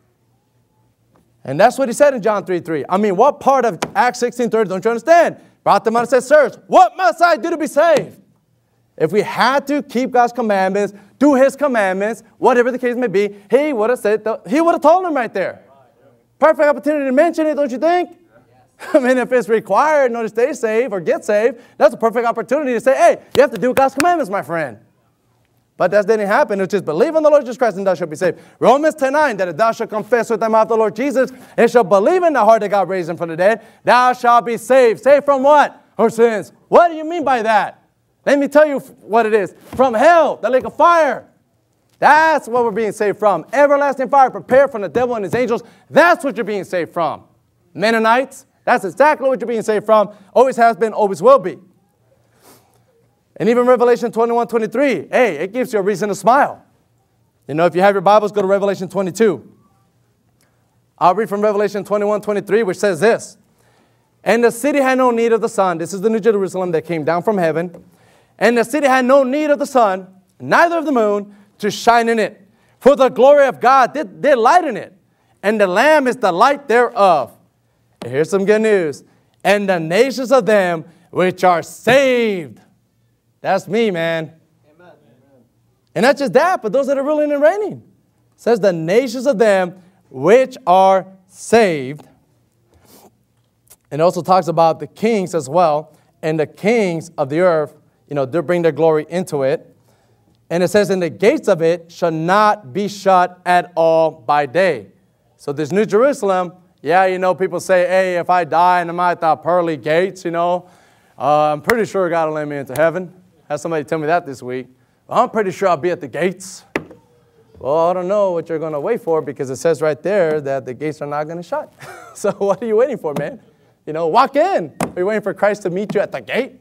And that's what he said in John three three. I mean, what part of Acts sixteen thirty don't you understand? Brought them out and said, sirs, what must I do to be saved? If we had to keep God's commandments, do His commandments, whatever the case may be, He would have said, He would have told them right there. Perfect opportunity to mention it, don't you think? Yes. I mean, if it's required in order to stay saved or get saved, that's a perfect opportunity to say, hey, you have to do God's commandments, my friend. But that didn't happen. It's just believe on the Lord Jesus Christ and thou shalt be saved. Romans ten nine, that if thou shalt confess with thy mouth the Lord Jesus and shalt believe in the heart that God raised Him from the dead, thou shalt be saved. Saved from what? Our sins. What do you mean by that? Let me tell you what it is. From hell, the lake of fire. That's what we're being saved from. Everlasting fire prepared from the devil and his angels. That's what you're being saved from. Mennonites, that's exactly what you're being saved from. Always has been, always will be. And even Revelation twenty-one twenty-three, hey, it gives you a reason to smile. You know, if you have your Bibles, go to Revelation twenty-two. I'll read from Revelation twenty-one twenty-three, which says this. And the city had no need of the sun. This is the New Jerusalem that came down from heaven. And the city had no need of the sun, neither of the moon, to shine in it. For the glory of God did, did light in it. And the Lamb is the light thereof. And here's some good news. And the nations of them which are saved. That's me, man. Amen. And not just that, but those that are ruling and reigning. It says the nations of them which are saved. And it also talks about the kings as well. And the kings of the earth, you know, they bring their glory into it. And it says, and the gates of it shall not be shut at all by day. So this New Jerusalem, yeah, you know, people say, hey, if I die and I'm at the pearly gates, you know, uh, I'm pretty sure God will let me into heaven. Had somebody tell me that this week. Well, I'm pretty sure I'll be at the gates. Well, I don't know what you're going to wait for because it says right there that the gates are not going to shut. So what are you waiting for, man? You know, walk in. Are you waiting for Christ to meet you at the gate?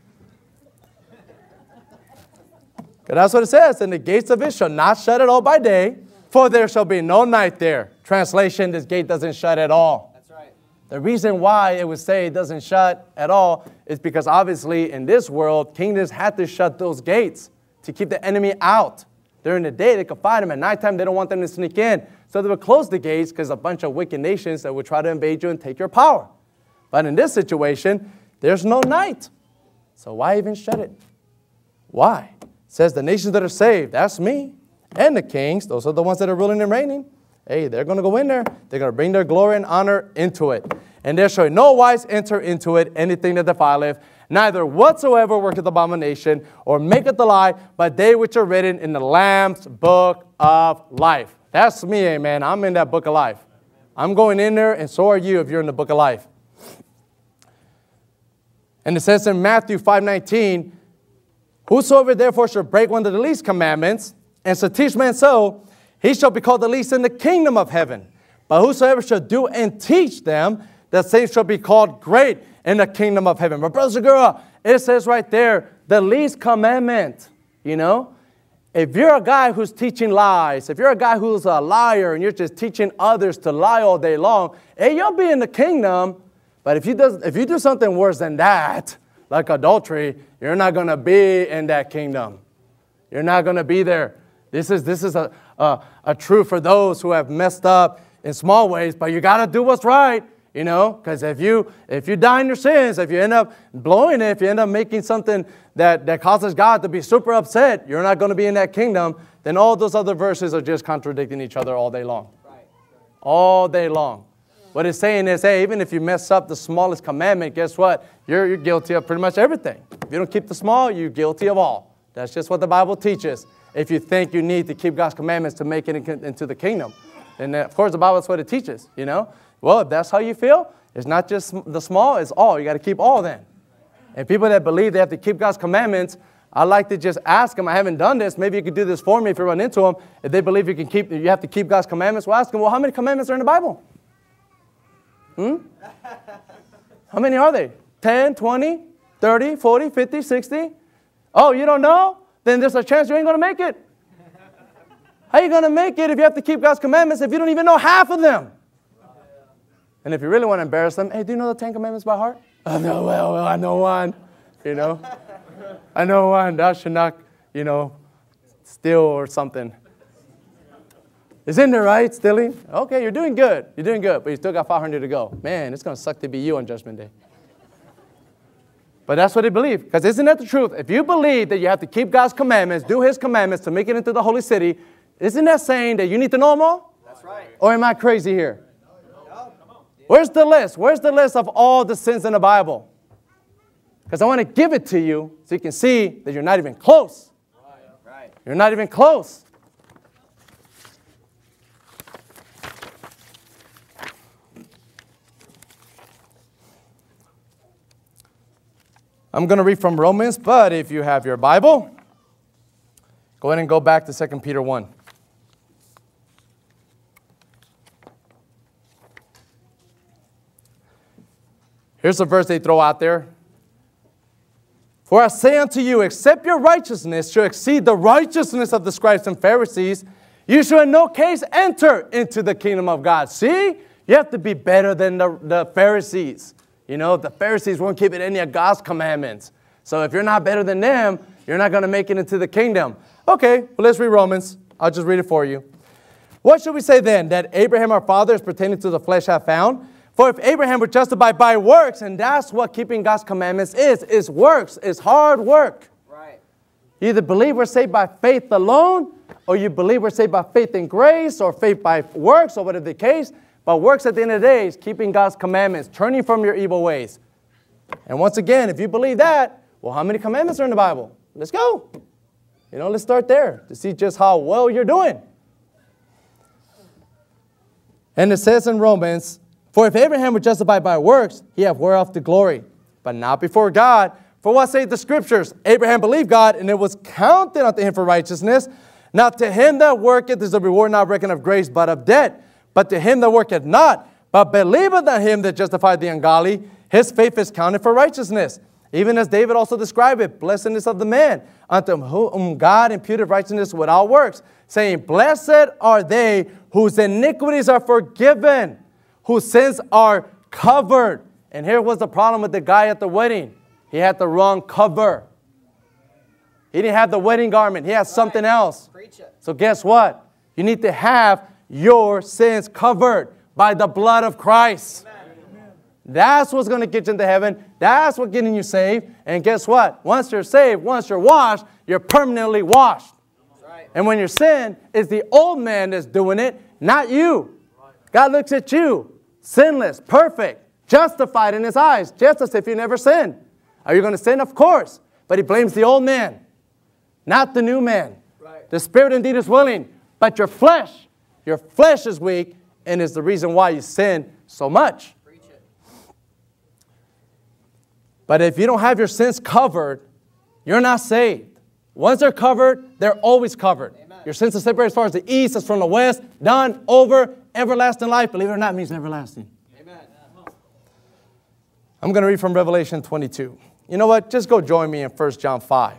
Because that's what it says. And the gates of it shall not shut at all by day, for there shall be no night there. Translation, this gate doesn't shut at all. That's right. The reason why it would say it doesn't shut at all is because obviously in this world, kingdoms had to shut those gates to keep the enemy out. During the day, they could fight them. At nighttime, they don't want them to sneak in. So they would close the gates because a bunch of wicked nations that would try to invade you and take your power. But in this situation, there's no night. So why even shut it? Why? It says the nations that are saved, that's me. And the kings, those are the ones that are ruling and reigning. Hey, they're going to go in there. They're going to bring their glory and honor into it. And there shall no wise enter into it anything that defileth, neither whatsoever worketh abomination, or maketh a lie, but they which are written in the Lamb's book of life. That's me, amen. I'm in that book of life. I'm going in there, and so are you if you're in the book of life. And it says in Matthew five nineteen, whosoever therefore shall break one of the least commandments, and shall teach men so, he shall be called the least in the kingdom of heaven. But whosoever shall do and teach them, the same shall be called great in the kingdom of heaven. But brothers and girls, it says right there, the least commandment, you know. If you're a guy who's teaching lies, if you're a guy who's a liar and you're just teaching others to lie all day long, hey, you'll be in the kingdom. But if you, does, if you do something worse than that, like adultery, you're not going to be in that kingdom. You're not going to be there. This is, this is a, a, a truth for those who have messed up in small ways, but you got to do what's right, you know, because if you, if you die in your sins, if you end up blowing it, if you end up making something that, that causes God to be super upset, you're not going to be in that kingdom, then all those other verses are just contradicting each other all day long. Right. All day long. What it's saying is, hey, even if you mess up the smallest commandment, guess what? You're, you're guilty of pretty much everything. If you don't keep the small, you're guilty of all. That's just what the Bible teaches. If you think you need to keep God's commandments to make it in, into the kingdom. And of course, the Bible is what it teaches, you know. Well, if that's how you feel, it's not just the small, it's all. You got to keep all then. And people that believe they have to keep God's commandments, I like to just ask them, I haven't done this, maybe you could do this for me if you run into them. If they believe you can keep, you have to keep God's commandments, well, ask them, well, how many commandments are in the Bible? Hmm? How many are they? ten, twenty, thirty, forty, fifty, sixty? Oh, you don't know? Then there's a chance you ain't going to make it. How are you going to make it if you have to keep God's commandments if you don't even know half of them? And if you really want to embarrass them, hey, do you know the Ten Commandments by heart? Oh, no, well, well, I know one, you know. I know one, thou shalt not, you know, steal or something. It's in there, right? Stealing? Okay, you're doing good. You're doing good, but you still got five hundred to go. Man, it's going to suck to be you on Judgment Day. But that's what they believe. Because isn't that the truth? If you believe that you have to keep God's commandments, do His commandments to make it into the holy city, isn't that saying that you need to know them all?
That's right.
Or am I crazy here? No. Where's the list? Where's the list of all the sins in the Bible? Because I want to give it to you so you can see that you're not even close.
Right.
You're not even close. I'm going to read from Romans, but if you have your Bible, go ahead and go back to Second Peter one. Here's a verse they throw out there. For I say unto you, except your righteousness shall exceed the righteousness of the scribes and Pharisees, you shall in no case enter into the kingdom of God. See, you have to be better than the, the Pharisees. You know, the Pharisees weren't keeping any of God's commandments. So if you're not better than them, you're not going to make it into the kingdom. Okay, well, let's read Romans. I'll just read it for you. What should we say then? That Abraham our father is pertaining to the flesh hath found? For if Abraham were justified by works, and that's what keeping God's commandments is, is works, is hard work.
Right.
You either believe we're saved by faith alone, or you believe we're saved by faith in grace, or faith by works, or whatever the case. But works at the end of the day is keeping God's commandments, turning from your evil ways. And once again, if you believe that, well, how many commandments are in the Bible? Let's go. You know, let's start there to see just how well you're doing. And it says in Romans, for if Abraham were justified by works, he hath whereof the glory, but not before God. For what saith the Scriptures? Abraham believed God, and it was counted unto him for righteousness. Now to him that worketh is a reward not reckoned of grace, but of debt. But to him that worketh not, but believeth on him that justified the ungodly, his faith is counted for righteousness. Even as David also described it, blessedness of the man, unto whom God imputed righteousness without works, saying, blessed are they whose iniquities are forgiven, whose sins are covered. And here was the problem with the guy at the wedding. He had the wrong cover. He didn't have the wedding garment. He had something else. So guess what? You need to have your sins covered by the blood of Christ. Amen. That's what's going to get you into heaven. That's what's getting you saved. And guess what? Once you're saved, once you're washed, you're permanently washed.
Right.
And when you're sin, it's the old man that's doing it, not you. God looks at you, sinless, perfect, justified in his eyes, just as if you never sinned. Are you going to sin? Of course. But he blames the old man, not the new man.
Right.
The spirit indeed is willing, but your flesh, your flesh is weak, and is the reason why you sin so much.
Preach it.
But if you don't have your sins covered, you're not saved. Once they're covered, they're always covered.
Amen.
Your sins are separated as far as the east is from the west, done, over, everlasting life. Believe it or not, means everlasting.
Amen.
I'm going to read from Revelation twenty-two. You know what? Just go join me in First John five.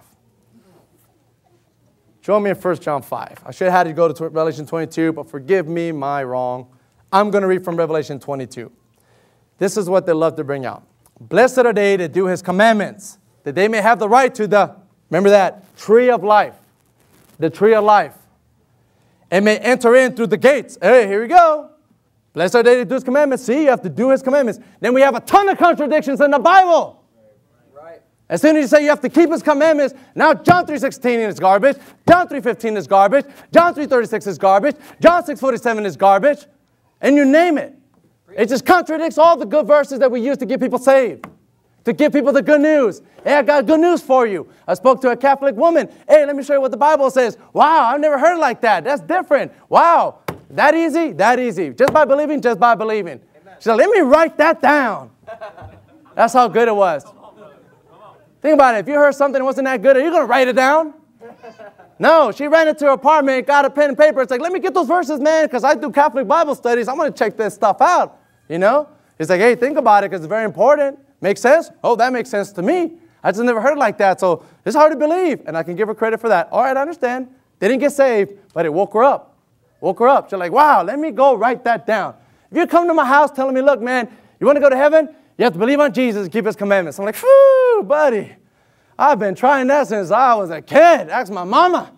Join me in First John five. I should have had you go to Revelation twenty-two, but forgive me my wrong. I'm going to read from Revelation twenty-two. This is what they love to bring out. Blessed are they that do his commandments, that they may have the right to the, remember that, tree of life. The tree of life. And may enter in through the gates. Hey, here we go. Blessed are they that do his commandments. See, you have to do his commandments. Then we have a ton of contradictions in the Bible.
Right.
As soon as you say you have to keep his commandments, now John three sixteen is garbage. John three fifteen is garbage. John three thirty-six is garbage. John six forty-seven is garbage. And you name it. It just contradicts all the good verses that we use to get people saved. To give people the good news. Hey, I got good news for you. I spoke to a Catholic woman. Hey, let me show you what the Bible says. Wow, I've never heard it like that. That's different. Wow. That easy? That easy. Just by believing, just by believing. Amen. She said, let me write that down. That's how good it was. Think about it. If you heard something that wasn't that good, are you going to write it down? No, she ran into her apartment, got a pen and paper. It's like, let me get those verses, man, because I do Catholic Bible studies. I'm going to check this stuff out, you know? It's like, hey, think about it because it's very important. Makes sense? Oh, that makes sense to me. I just never heard it like that, so it's hard to believe, and I can give her credit for that. All right, I understand. They didn't get saved, but it woke her up. Woke her up. She's like, wow, let me go write that down. If you come to my house telling me, look, man, you want to go to heaven? You have to believe on Jesus and keep his commandments. I'm like, whew, buddy. I've been trying that since I was a kid. Ask my mama.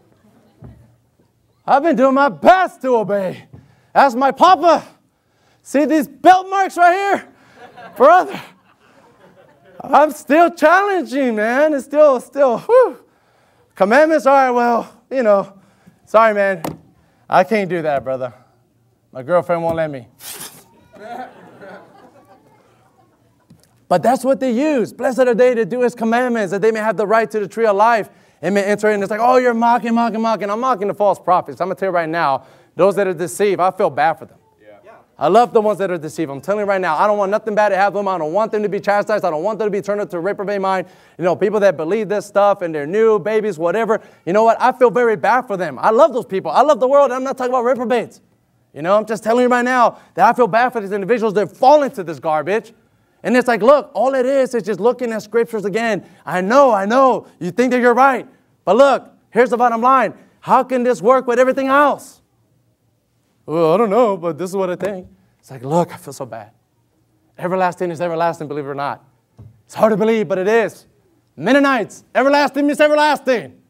I've been doing my best to obey. Ask my papa. See these belt marks right here? Brother, I'm still challenging, man. It's still, still, whew. Commandments, all right, well, you know, sorry, man. I can't do that, brother. My girlfriend won't let me. But that's what they use. Blessed are they that do his commandments, that they may have the right to the tree of life and may enter in. It's like, oh, you're mocking, mocking, mocking. I'm mocking the false prophets. I'm going to tell you right now, those that are deceived, I feel bad for them. Yeah. Yeah. I love the ones that are deceived. I'm telling you right now, I don't want nothing bad to happen to them. I don't want them to be chastised. I don't want them to be turned into a reprobate mind. You know, people that believe this stuff and they're new, babies, whatever. You know what? I feel very bad for them. I love those people. I love the world. I'm not talking about reprobates. You know, I'm just telling you right now that I feel bad for these individuals that fall into this garbage. And it's like, look, all it is is just looking at scriptures again. I know, I know, you think that you're right. But look, here's the bottom line. How can this work with everything else? Well, I don't know, but this is what I think. It's like, look, I feel so bad. Everlasting is everlasting, believe it or not. It's hard to believe, but it is. Mennonites, everlasting means everlasting.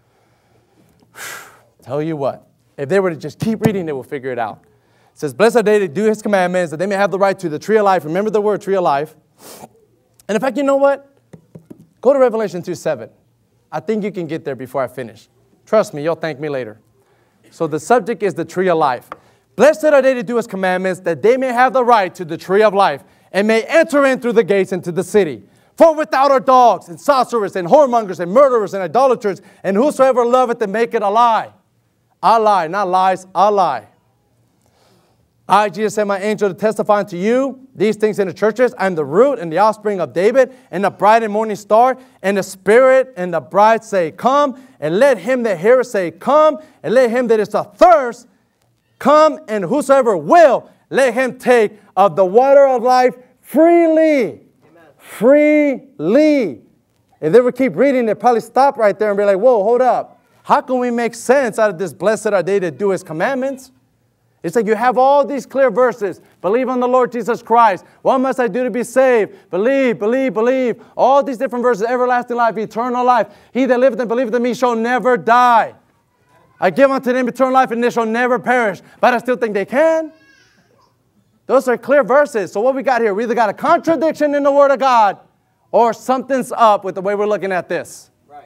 Tell you what, if they were to just keep reading, they will figure it out. It says, blessed are they that do his commandments, that they may have the right to the tree of life. Remember the word tree of life. And in fact, you know what? Go to Revelation two seven. I think you can get there before I finish. Trust me, you'll thank me later. So the subject is the tree of life. Blessed are they that do his commandments, that they may have the right to the tree of life, and may enter in through the gates into the city. For without are dogs, and sorcerers, and whoremongers, and murderers, and idolaters, and whosoever loveth and maketh a lie. A lie, not lies, a lie. I, Jesus, sent my angel to testify unto you these things in the churches. I am the root and the offspring of David, and the bright and morning star. And the Spirit and the bride say, come. And let him that heareth say, come. And let him that is athirst come. And whosoever will, let him take of the water of life freely. Amen. Freely. If they would keep reading, they'd probably stop right there and be like, whoa, hold up. How can we make sense out of this blessed are they that do his commandments? It's like you have all these clear verses. Believe on the Lord Jesus Christ. What must I do to be saved? Believe, believe, believe. All these different verses. Everlasting life, eternal life. He that liveth and believeth in me shall never die. I give unto them eternal life and they shall never perish. But I still think they can. Those are clear verses. So what we got here, we either got a contradiction in the Word of God or something's up with the way we're looking at this.
Right.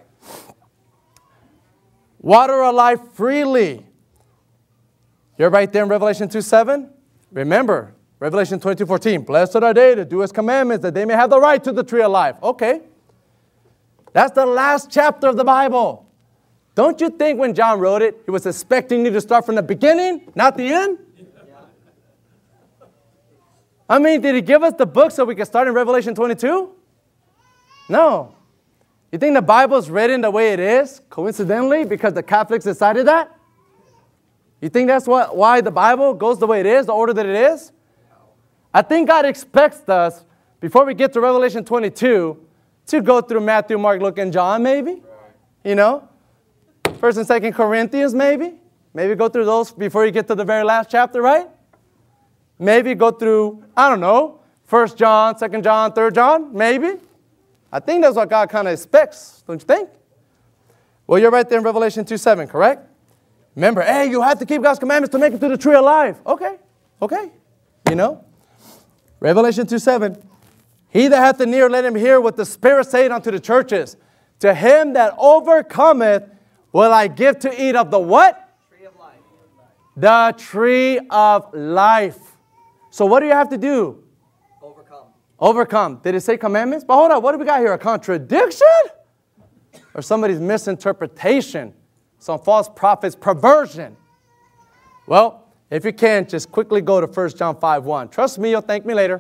Water of life freely. You're right there in Revelation two seven. Remember, Revelation twenty-two fourteen. Blessed are they that do his commandments, that they may have the right to the tree of life. Okay. That's the last chapter of the Bible. Don't you think when John wrote it, he was expecting you to start from the beginning, not the end? I mean, did he give us the book so we could start in Revelation twenty-two? No. You think the Bible's written the way it is, coincidentally, because the Catholics decided that? You think that's what, why the Bible goes the way it is, the order that it is? I think God expects us, before we get to Revelation twenty-two, to go through Matthew, Mark, Luke, and John, maybe. You know? First and Second Corinthians, maybe. Maybe go through those before you get to the very last chapter, right? Maybe go through, I don't know, First John, Second John, Third John, maybe. I think that's what God kind of expects, don't you think? Well, you're right there in Revelation two seven, correct? Remember, hey, you have to keep God's commandments to make it to the tree of life. Okay, okay, you know. Revelation two seven, he that hath an ear, let him hear what the Spirit saith unto the churches. To him that overcometh will I give to eat of the what?
Tree of life.
The tree of life. So what do you have to do?
Overcome.
Overcome. Did it say commandments? But hold on, what do we got here? A contradiction? Or somebody's misinterpretation? Some false prophet's perversion? Well, if you can, just quickly go to First John five one. Trust me, you'll thank me later.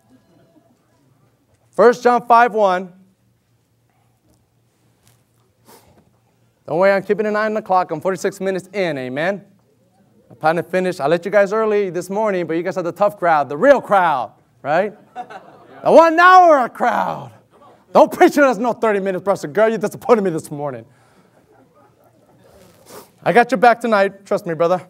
First John five one. Don't worry, I'm keeping an eye on the clock. I'm forty-six minutes in, amen? I'm planning to finish. I let you guys early this morning, but you guys are the tough crowd, the real crowd, right? The one hour crowd. Don't preach to us no thirty minutes, Pastor. Girl, you disappointed me this morning. I got your back tonight. Trust me, brother.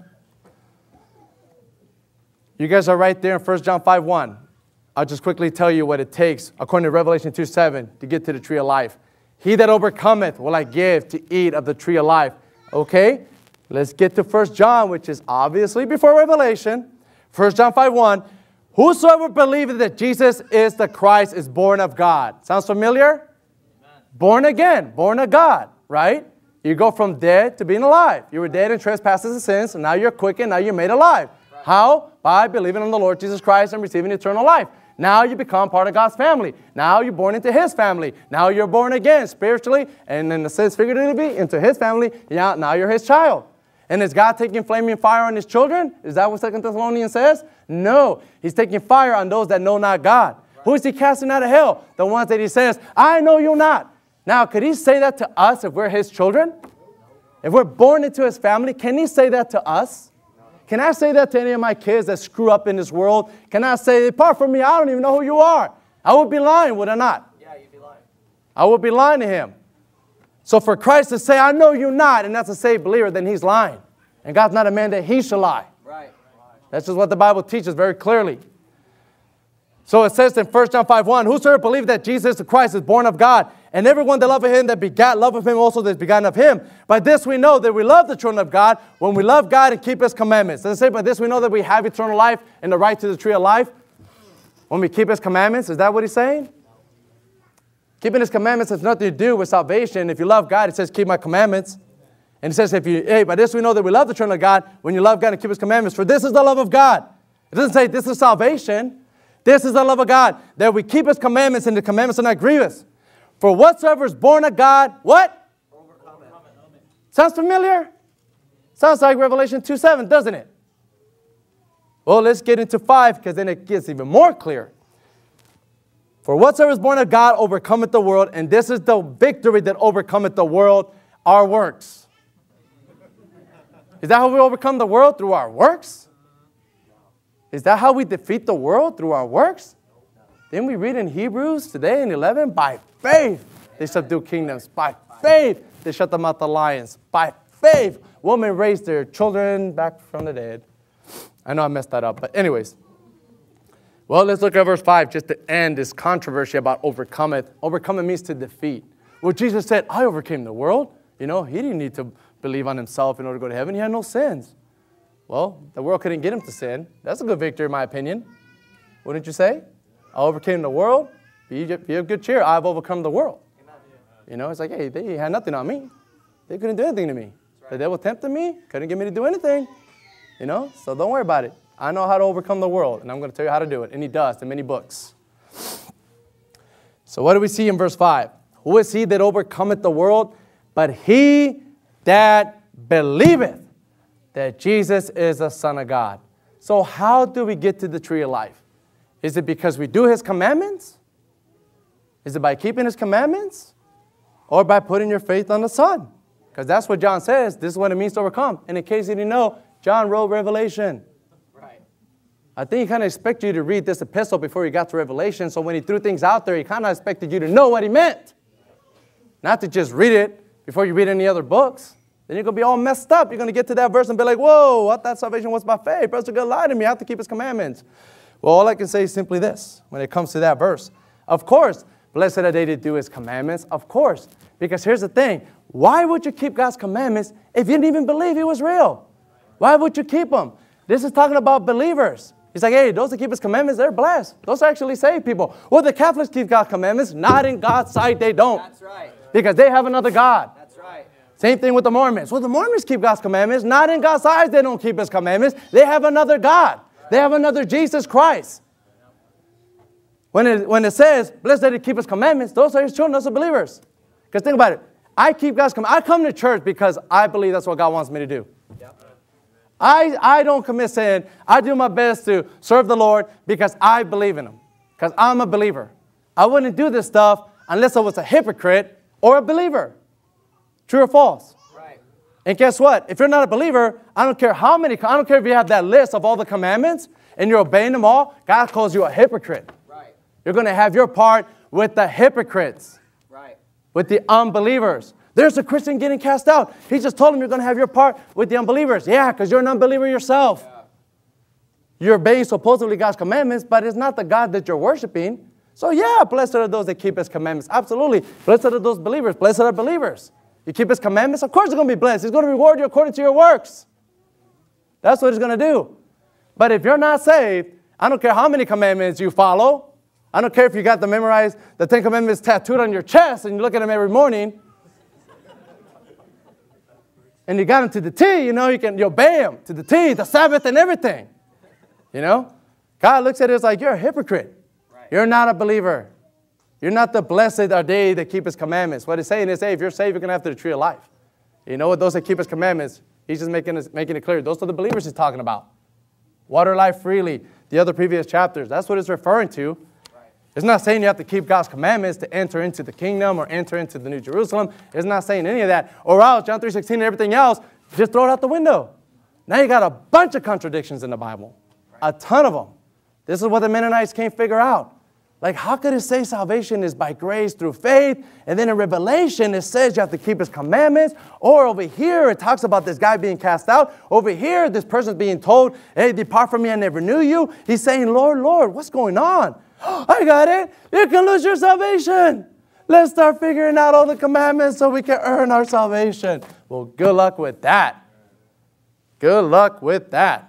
You guys are right there in First John five one. I'll just quickly tell you what it takes, according to Revelation two seven, to get to the tree of life. He that overcometh will I give to eat of the tree of life. Okay? Let's get to First John, which is obviously before Revelation. First John five one. Whosoever believeth that Jesus is the Christ is born of God. Sounds familiar? Amen. Born again. Born of God, right? You go from dead to being alive. You were dead in trespasses and sins, and now you're quickened, now you're made alive. Right. How? By believing on the Lord Jesus Christ and receiving eternal life. Now you become part of God's family. Now you're born into His family. Now you're born again spiritually, and in the sense figuratively, into His family. Yeah, now you're His child. And is God taking flaming fire on His children? Is that what Second Thessalonians says? No. He's taking fire on those that know not God. Right. Who is He casting out of hell? The ones that He says, I know you not. Now, could He say that to us if we're His children? If we're born into His family, can He say that to us? Can I say that to any of my kids that screw up in this world? Can I say, apart from me, I don't even know who you are? I would be lying, would I not?
Yeah, you'd be lying.
I would be lying to him. So for Christ to say, I know you not, and that's a saved believer, then he's lying. And God's not a man that He shall lie.
Right.
That's just what the Bible teaches very clearly. So it says in First John five one, whosoever believes that Jesus the Christ is born of God, and everyone that loveth Him that begat, loveth Him also that is begotten of Him. By this we know that we love the children of God, when we love God and keep His commandments. Does it say, by this we know that we have eternal life and the right to the tree of life? When we keep His commandments, is that what He's saying? Keeping His commandments has nothing to do with salvation. If you love God, it says, keep my commandments. And it says, if you, hey, by this we know that we love the children of God, when you love God and keep His commandments. For this is the love of God. It doesn't say this is salvation. This is the love of God, that we keep His commandments, and the commandments are not grievous. For whatsoever is born of God, what?
Overcome it.
Sounds familiar? Sounds like Revelation two seven, doesn't it? Well, let's get into five, because then it gets even more clear. For whatsoever is born of God overcometh the world, and this is the victory that overcometh the world, our works. Is that how we overcome the world? Through our works? Is that how we defeat the world? Through our works? Didn't we read in Hebrews today in eleven? By faith they subdue kingdoms. By faith they shut the mouth of the lions. By faith women raised their children back from the dead. I know I messed that up, but anyways. Well, let's look at verse five just to end this controversy about overcometh. Overcometh means to defeat. Well, Jesus said, I overcame the world. You know, He didn't need to believe on Himself in order to go to heaven. He had no sins. Well, the world couldn't get him to sin. That's a good victory, in my opinion. Wouldn't you say? I overcame the world. Be, be of good cheer. I've overcome the world. You know, it's like, hey, they had nothing on me. They couldn't do anything to me. The devil tempted me. Couldn't get me to do anything. You know, so don't worry about it. I know how to overcome the world, and I'm going to tell you how to do it. And he does in many books. So what do we see in verse five? Who is he that overcometh the world? But he that believeth that Jesus is the Son of God. So how do we get to the tree of life? Is it because we do his commandments? Is it by keeping his commandments? Or by putting your faith on the Son? Because that's what John says. This is what it means to overcome. And in case you didn't know, John wrote Revelation.
Right.
I think he kind of expected you to read this epistle before he got to Revelation. So when he threw things out there, he kind of expected you to know what he meant. Not to just read it before you read any other books. Then you're going to be all messed up. You're going to get to that verse and be like, whoa, I thought salvation was by faith. Brother's going to lie to me. I have to keep his commandments. Well, all I can say is simply this when it comes to that verse. Of course, blessed are they that do his commandments. Of course. Because here's the thing. Why would you keep God's commandments if you didn't even believe he was real? Why would you keep them? This is talking about believers. He's like, hey, those that keep his commandments, they're blessed. Those are actually saved people. Well, the Catholics keep God's commandments. Not in God's sight, they don't.
That's right.
Because they have another God.
That's right.
Same thing with the Mormons. Well, the Mormons keep God's commandments. Not in God's eyes, they don't keep his commandments. They have another God. They have another Jesus Christ. When it, when it says, blessed are they that keep his commandments, those are his children, those are believers. Because think about it. I keep God's commandments. I come to church because I believe that's what God wants me to do.
Yep.
I, I don't commit sin. I do my best to serve the Lord because I believe in him. Because I'm a believer. I wouldn't do this stuff unless I was a hypocrite or a believer. True or false?
Right.
And guess what? If you're not a believer, I don't care how many, I don't care if you have that list of all the commandments and you're obeying them all, God calls you a hypocrite.
Right.
You're going to have your part with the hypocrites.
Right.
With the unbelievers. There's a Christian getting cast out. He just told him you're going to have your part with the unbelievers. Yeah, because you're an unbeliever yourself.
Yeah.
You're obeying supposedly God's commandments, but it's not the God that you're worshiping. So yeah, blessed are those that keep his commandments. Absolutely. Blessed are those believers. Blessed are believers. You keep his commandments, of course you're going to be blessed. He's going to reward you according to your works. That's what he's going to do. But if you're not saved, I don't care how many commandments you follow. I don't care if you got them memorized, the Ten Commandments tattooed on your chest and you look at them every morning. And you got them to the T, you know, you can you obey them to the T, the Sabbath and everything. You know? God looks at it as like, you're a hypocrite.
Right.
You're not a believer. You're not the blessed are they that keep his commandments. What he's saying is, hey, if you're saved, you're going to have the tree of life. You know what? Those that keep his commandments, he's just making it, making it clear. Those are the believers he's talking about. Water life freely. The other previous chapters. That's what it's referring to.
Right.
It's not saying you have to keep God's commandments to enter into the kingdom or enter into the New Jerusalem. It's not saying any of that. Or else, John three sixteen and everything else, just throw it out the window. Now you got a bunch of contradictions in the Bible. Right. A ton of them. This is what the Mennonites can't figure out. Like, how could it say salvation is by grace through faith? And then in Revelation, it says you have to keep his commandments. Or over here, it talks about this guy being cast out. Over here, this person's being told, hey, depart from me, I never knew you. He's saying, Lord, Lord, what's going on? I got it. You can lose your salvation. Let's start figuring out all the commandments so we can earn our salvation. Well, good luck with that. Good luck with that.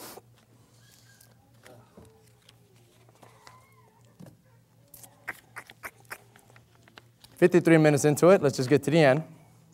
fifty-three minutes into it. Let's just get to the end.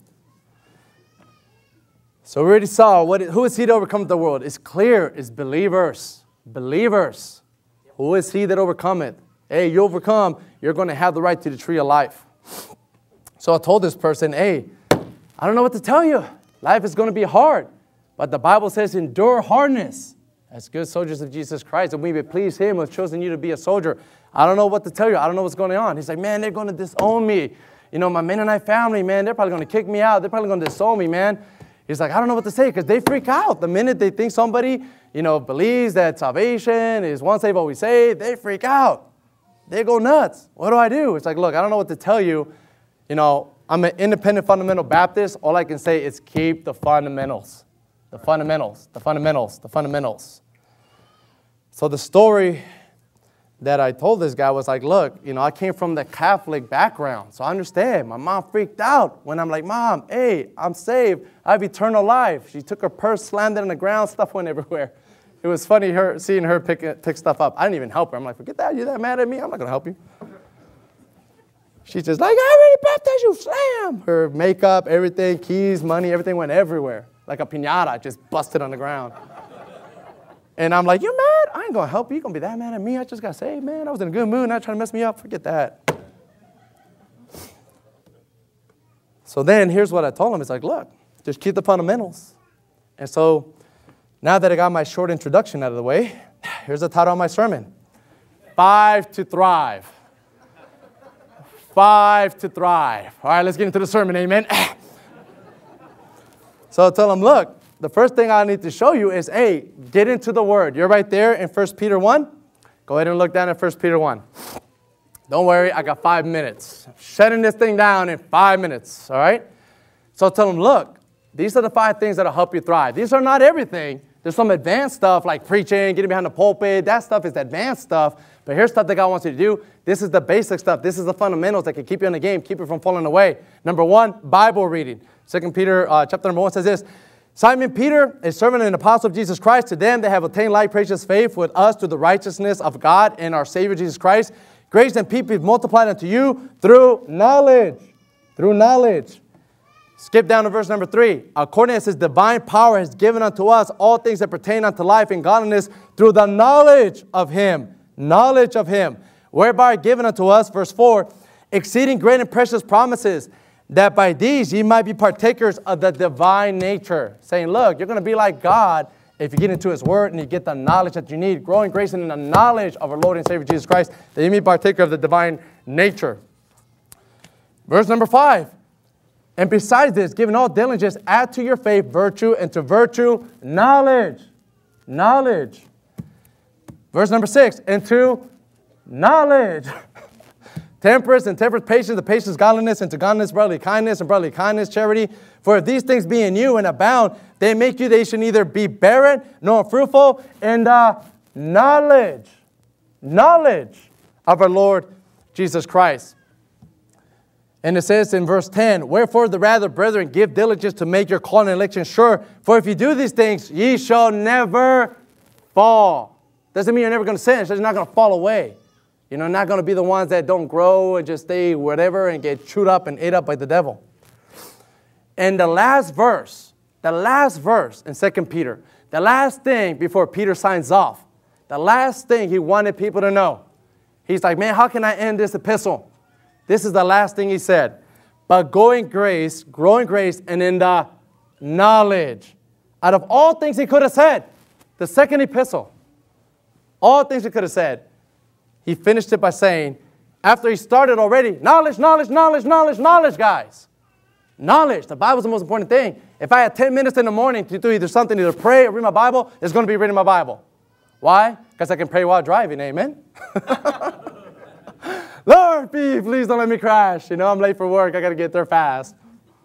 So we already saw what it, who is he to overcome the world. It's clear. It's believers. Believers. Who is he that overcometh? Hey, you overcome, you're going to have the right to the tree of life. So I told this person, hey, I don't know what to tell you. Life is going to be hard. But the Bible says endure hardness as good soldiers of Jesus Christ. And we may please him who has chosen you to be a soldier. I don't know what to tell you. I don't know what's going on. He's like, man, they're going to disown me. You know, my Mennonite family, man, they're probably going to kick me out. They're probably going to disown me, man. He's like, I don't know what to say because they freak out. The minute they think somebody, you know, believes that salvation is once saved, always saved, they freak out. They go nuts. What do I do? It's like, look, I don't know what to tell you. You know, I'm an independent fundamental Baptist. All I can say is keep the fundamentals. The fundamentals, the fundamentals, the fundamentals. So the story that I told this guy was like, look, you know, I came from the Catholic background, so I understand. My mom freaked out when I'm like, Mom, hey, I'm saved. I have eternal life. She took her purse, slammed it on the ground, stuff went everywhere. It was funny her seeing her pick, pick stuff up. I didn't even help her. I'm like, forget that. You're that mad at me? I'm not going to help you. She's just like, I already baptized you. Slam. Her makeup, everything, keys, money, everything went everywhere. Like a piñata just busted on the ground. And I'm like, you mad? I ain't going to help you. You're going to be that mad at me? I just got saved, man. I was in a good mood, not trying to mess me up. Forget that. So then here's what I told him. It's like, look, just keep the fundamentals. And so now that I got my short introduction out of the way, here's the title of my sermon. Five to Thrive. Five to Thrive. All right, let's get into the sermon, amen. So I tell them, look, the first thing I need to show you is, hey, get into the Word. You're right there in First Peter one. Go ahead and look down at First Peter one. Don't worry, I got five minutes. I'm shutting this thing down in five minutes, all right? So I tell them, look, these are the five things that will help you thrive. These are not everything. There's some advanced stuff like preaching, getting behind the pulpit. That stuff is advanced stuff. But here's stuff that God wants you to do. This is the basic stuff. This is the fundamentals that can keep you in the game, keep you from falling away. Number one, Bible reading. Second Peter uh, chapter number one says this. Simon Peter, a servant and apostle of Jesus Christ, to them that have obtained like precious faith with us through the righteousness of God and our Savior Jesus Christ. Grace and peace be multiplied unto you through knowledge. Through knowledge. Skip down to verse number three. According as his divine power has given unto us all things that pertain unto life and godliness through the knowledge of him. Knowledge of him. Whereby are given unto us, verse four, exceeding great and precious promises, that by these ye might be partakers of the divine nature. Saying, look, you're going to be like God if you get into his word and you get the knowledge that you need. Growing grace in the knowledge of our Lord and Savior Jesus Christ, that you may be partaker of the divine nature. Verse number five. And besides this, giving all diligence, add to your faith virtue, and to virtue knowledge. Knowledge. Verse number six. And to knowledge. Temperance, and temperance patience, the patience godliness, and to godliness brotherly kindness, and brotherly kindness charity. For if these things be in you and abound, they make you, they should neither be barren nor fruitful in the knowledge, knowledge of our Lord Jesus Christ. And it says in verse ten, wherefore the rather, brethren, give diligence to make your calling and election sure. For if you do these things, ye shall never fall. Doesn't mean you're never going to sin. It says you're not going to fall away. You know, not going to be the ones that don't grow and just stay whatever and get chewed up and ate up by the devil. And the last verse, the last verse in Second Peter, the last thing before Peter signs off, the last thing he wanted people to know. He's like, man, how can I end this epistle? This is the last thing he said. But go in grace, grow in grace, and in the knowledge. Out of all things he could have said, the second epistle, all things he could have said, he finished it by saying, after he started already, knowledge, knowledge, knowledge, knowledge, knowledge, guys. Knowledge. The Bible is the most important thing. If I had ten minutes in the morning to do either something, either pray or read my Bible, it's going to be reading my Bible. Why? Because I can pray while driving, amen? Lord, please don't let me crash. You know, I'm late for work. I got to get there fast.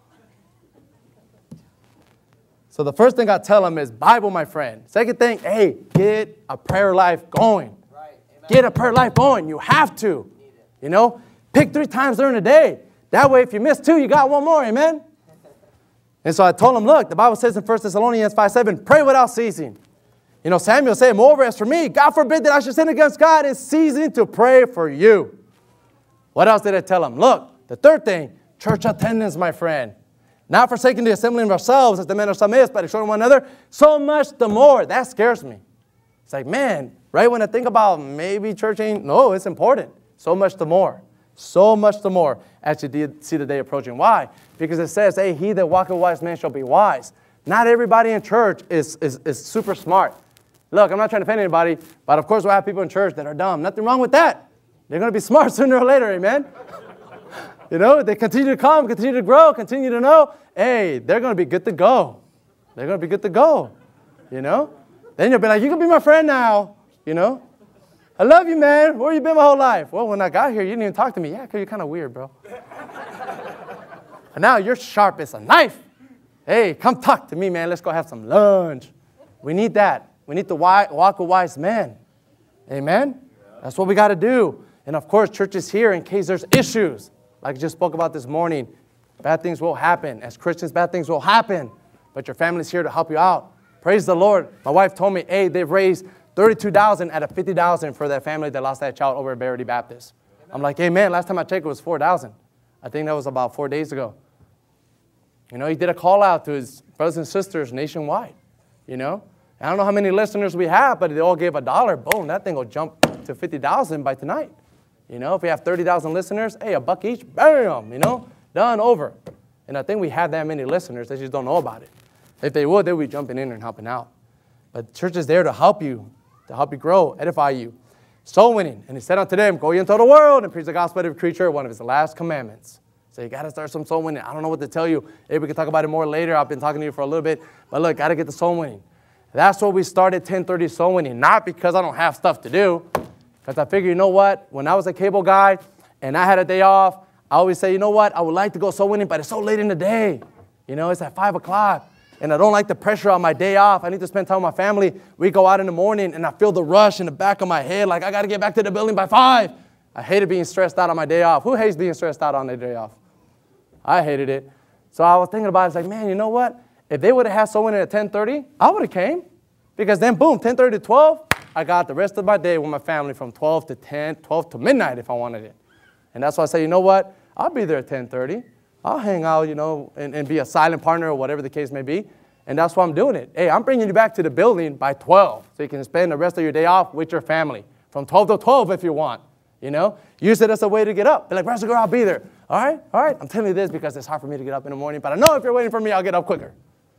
So the first thing I tell them is Bible, my friend. Second thing, hey, get a prayer life going. Get a prayer life going. You have to. You know, pick three times during the day. That way, if you miss two, you got one more. Amen? And so I told him, look, the Bible says in First Thessalonians five seven, pray without ceasing. You know, Samuel said, moreover, as for me, God forbid that I should sin against God, it's ceasing to pray for you. What else did I tell him? Look, the third thing, church attendance, my friend. Not forsaking the assembling of ourselves, as the men of some is, but exhorting one another, so much the more. That scares me. It's like, man, right when I think about maybe church ain't, no, it's important. So much the more. So much the more as you did see the day approaching. Why? Because it says, hey, he that walketh wise man shall be wise. Not everybody in church is, is, is super smart. Look, I'm not trying to offend anybody, but of course we'll have people in church that are dumb. Nothing wrong with that. They're going to be smart sooner or later, amen? You know, they continue to come, continue to grow, continue to know. Hey, they're going to be good to go. They're going to be good to go, you know? Then you'll be like, you can be my friend now, you know? I love you, man. Where you been my whole life? Well, when I got here, you didn't even talk to me. Yeah, because you're kind of weird, bro. And now you're sharp as a knife. Hey, come talk to me, man. Let's go have some lunch. We need that. We need to walk a wise man. Amen? Yeah. That's what we got to do. And of course, church is here in case there's issues. Like I just spoke about this morning, bad things will happen. As Christians, bad things will happen. But your family's here to help you out. Praise the Lord. My wife told me, hey, they've raised thirty-two thousand dollars out of fifty thousand dollars for that family that lost that child over at Verity Baptist. I'm like, hey, man, last time I checked, it was four thousand dollars. I think that was about four days ago. You know, he did a call out to his brothers and sisters nationwide, you know. I don't know how many listeners we have, but they all gave a dollar. Boom, that thing will jump to fifty thousand by tonight. You know, if we have thirty thousand listeners, hey, a buck each, bam, you know, done, over. And I think we have that many listeners. They just don't know about it. If they would, they would be jumping in and helping out. But the church is there to help you, to help you grow, edify you. Soul winning. And he said unto them, go ye into the world and preach the gospel to every creature, one of his last commandments. So you got to start some soul winning. I don't know what to tell you. Maybe we can talk about it more later. I've been talking to you for a little bit. But look, got to get the soul winning. That's what we started ten thirty soul winning. Not because I don't have stuff to do. Because I figure, you know what? When I was a cable guy and I had a day off, I always say, you know what? I would like to go soul winning, but it's so late in the day. You know, it's at five o'clock. And I don't like the pressure on my day off. I need to spend time with my family. We go out in the morning, and I feel the rush in the back of my head, like I got to get back to the building by five. I hated being stressed out on my day off. Who hates being stressed out on their day off? I hated it. So I was thinking about it. It's like, man, you know what? If they would have had someone in at ten thirty, I would have came. Because then, boom, ten thirty to twelve, I got the rest of my day with my family from twelve to ten, twelve to midnight if I wanted it. And that's why I say, you know what? I'll be there at ten thirty. I'll hang out, you know, and, and be a silent partner or whatever the case may be. And that's why I'm doing it. Hey, I'm bringing you back to the building by twelve so you can spend the rest of your day off with your family. From twelve to twelve if you want, you know. Use it as a way to get up. Be like, Pastor Girl, I'll be there. All right, all right. I'm telling you this because it's hard for me to get up in the morning. But I know if you're waiting for me, I'll get up quicker.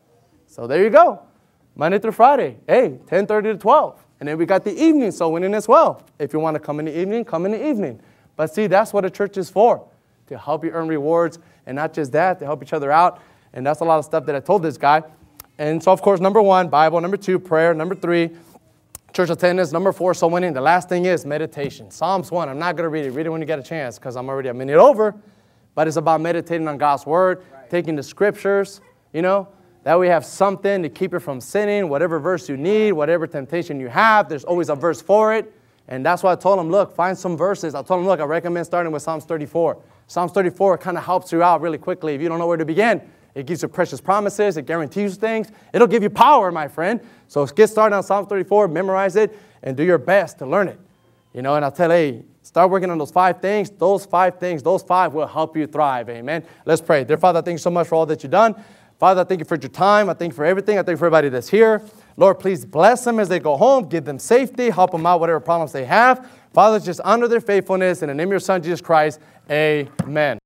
So there you go. Monday through Friday. Hey, ten thirty to twelve. And then we got the evening soul winning as well. If you want to come in the evening, come in the evening. But see, that's what a church is for. To help you earn rewards. And not just that, to help each other out. And that's a lot of stuff that I told this guy. And so, of course, number one, Bible. Number two, prayer. Number three, church attendance. Number four, soul winning. The last thing is meditation. Psalms one. I'm not going to read it. Read it when you get a chance because I'm already a minute over. But it's about meditating on God's word, right. Taking the scriptures, you know. That we have something to keep you from sinning. Whatever verse you need, whatever temptation you have, there's always a verse for it. And that's why I told him, look, find some verses. I told him, look, I recommend starting with Psalms thirty-four. Psalms thirty-four kind of helps you out really quickly if you don't know where to begin. It gives you precious promises. It guarantees things. It'll give you power, my friend. So get started on Psalms thirty-four, memorize it, and do your best to learn it. You know, and I'll tell you, hey, start working on those five things. Those five things, those five will help you thrive. Amen. Let's pray. Dear Father, thank you so much for all that you've done. Father, I thank you for your time. I thank you for everything. I thank you for everybody that's here. Lord, please bless them as they go home. Give them safety. Help them out whatever problems they have. Father, just honor their faithfulness. In the name of your Son, Jesus Christ, amen.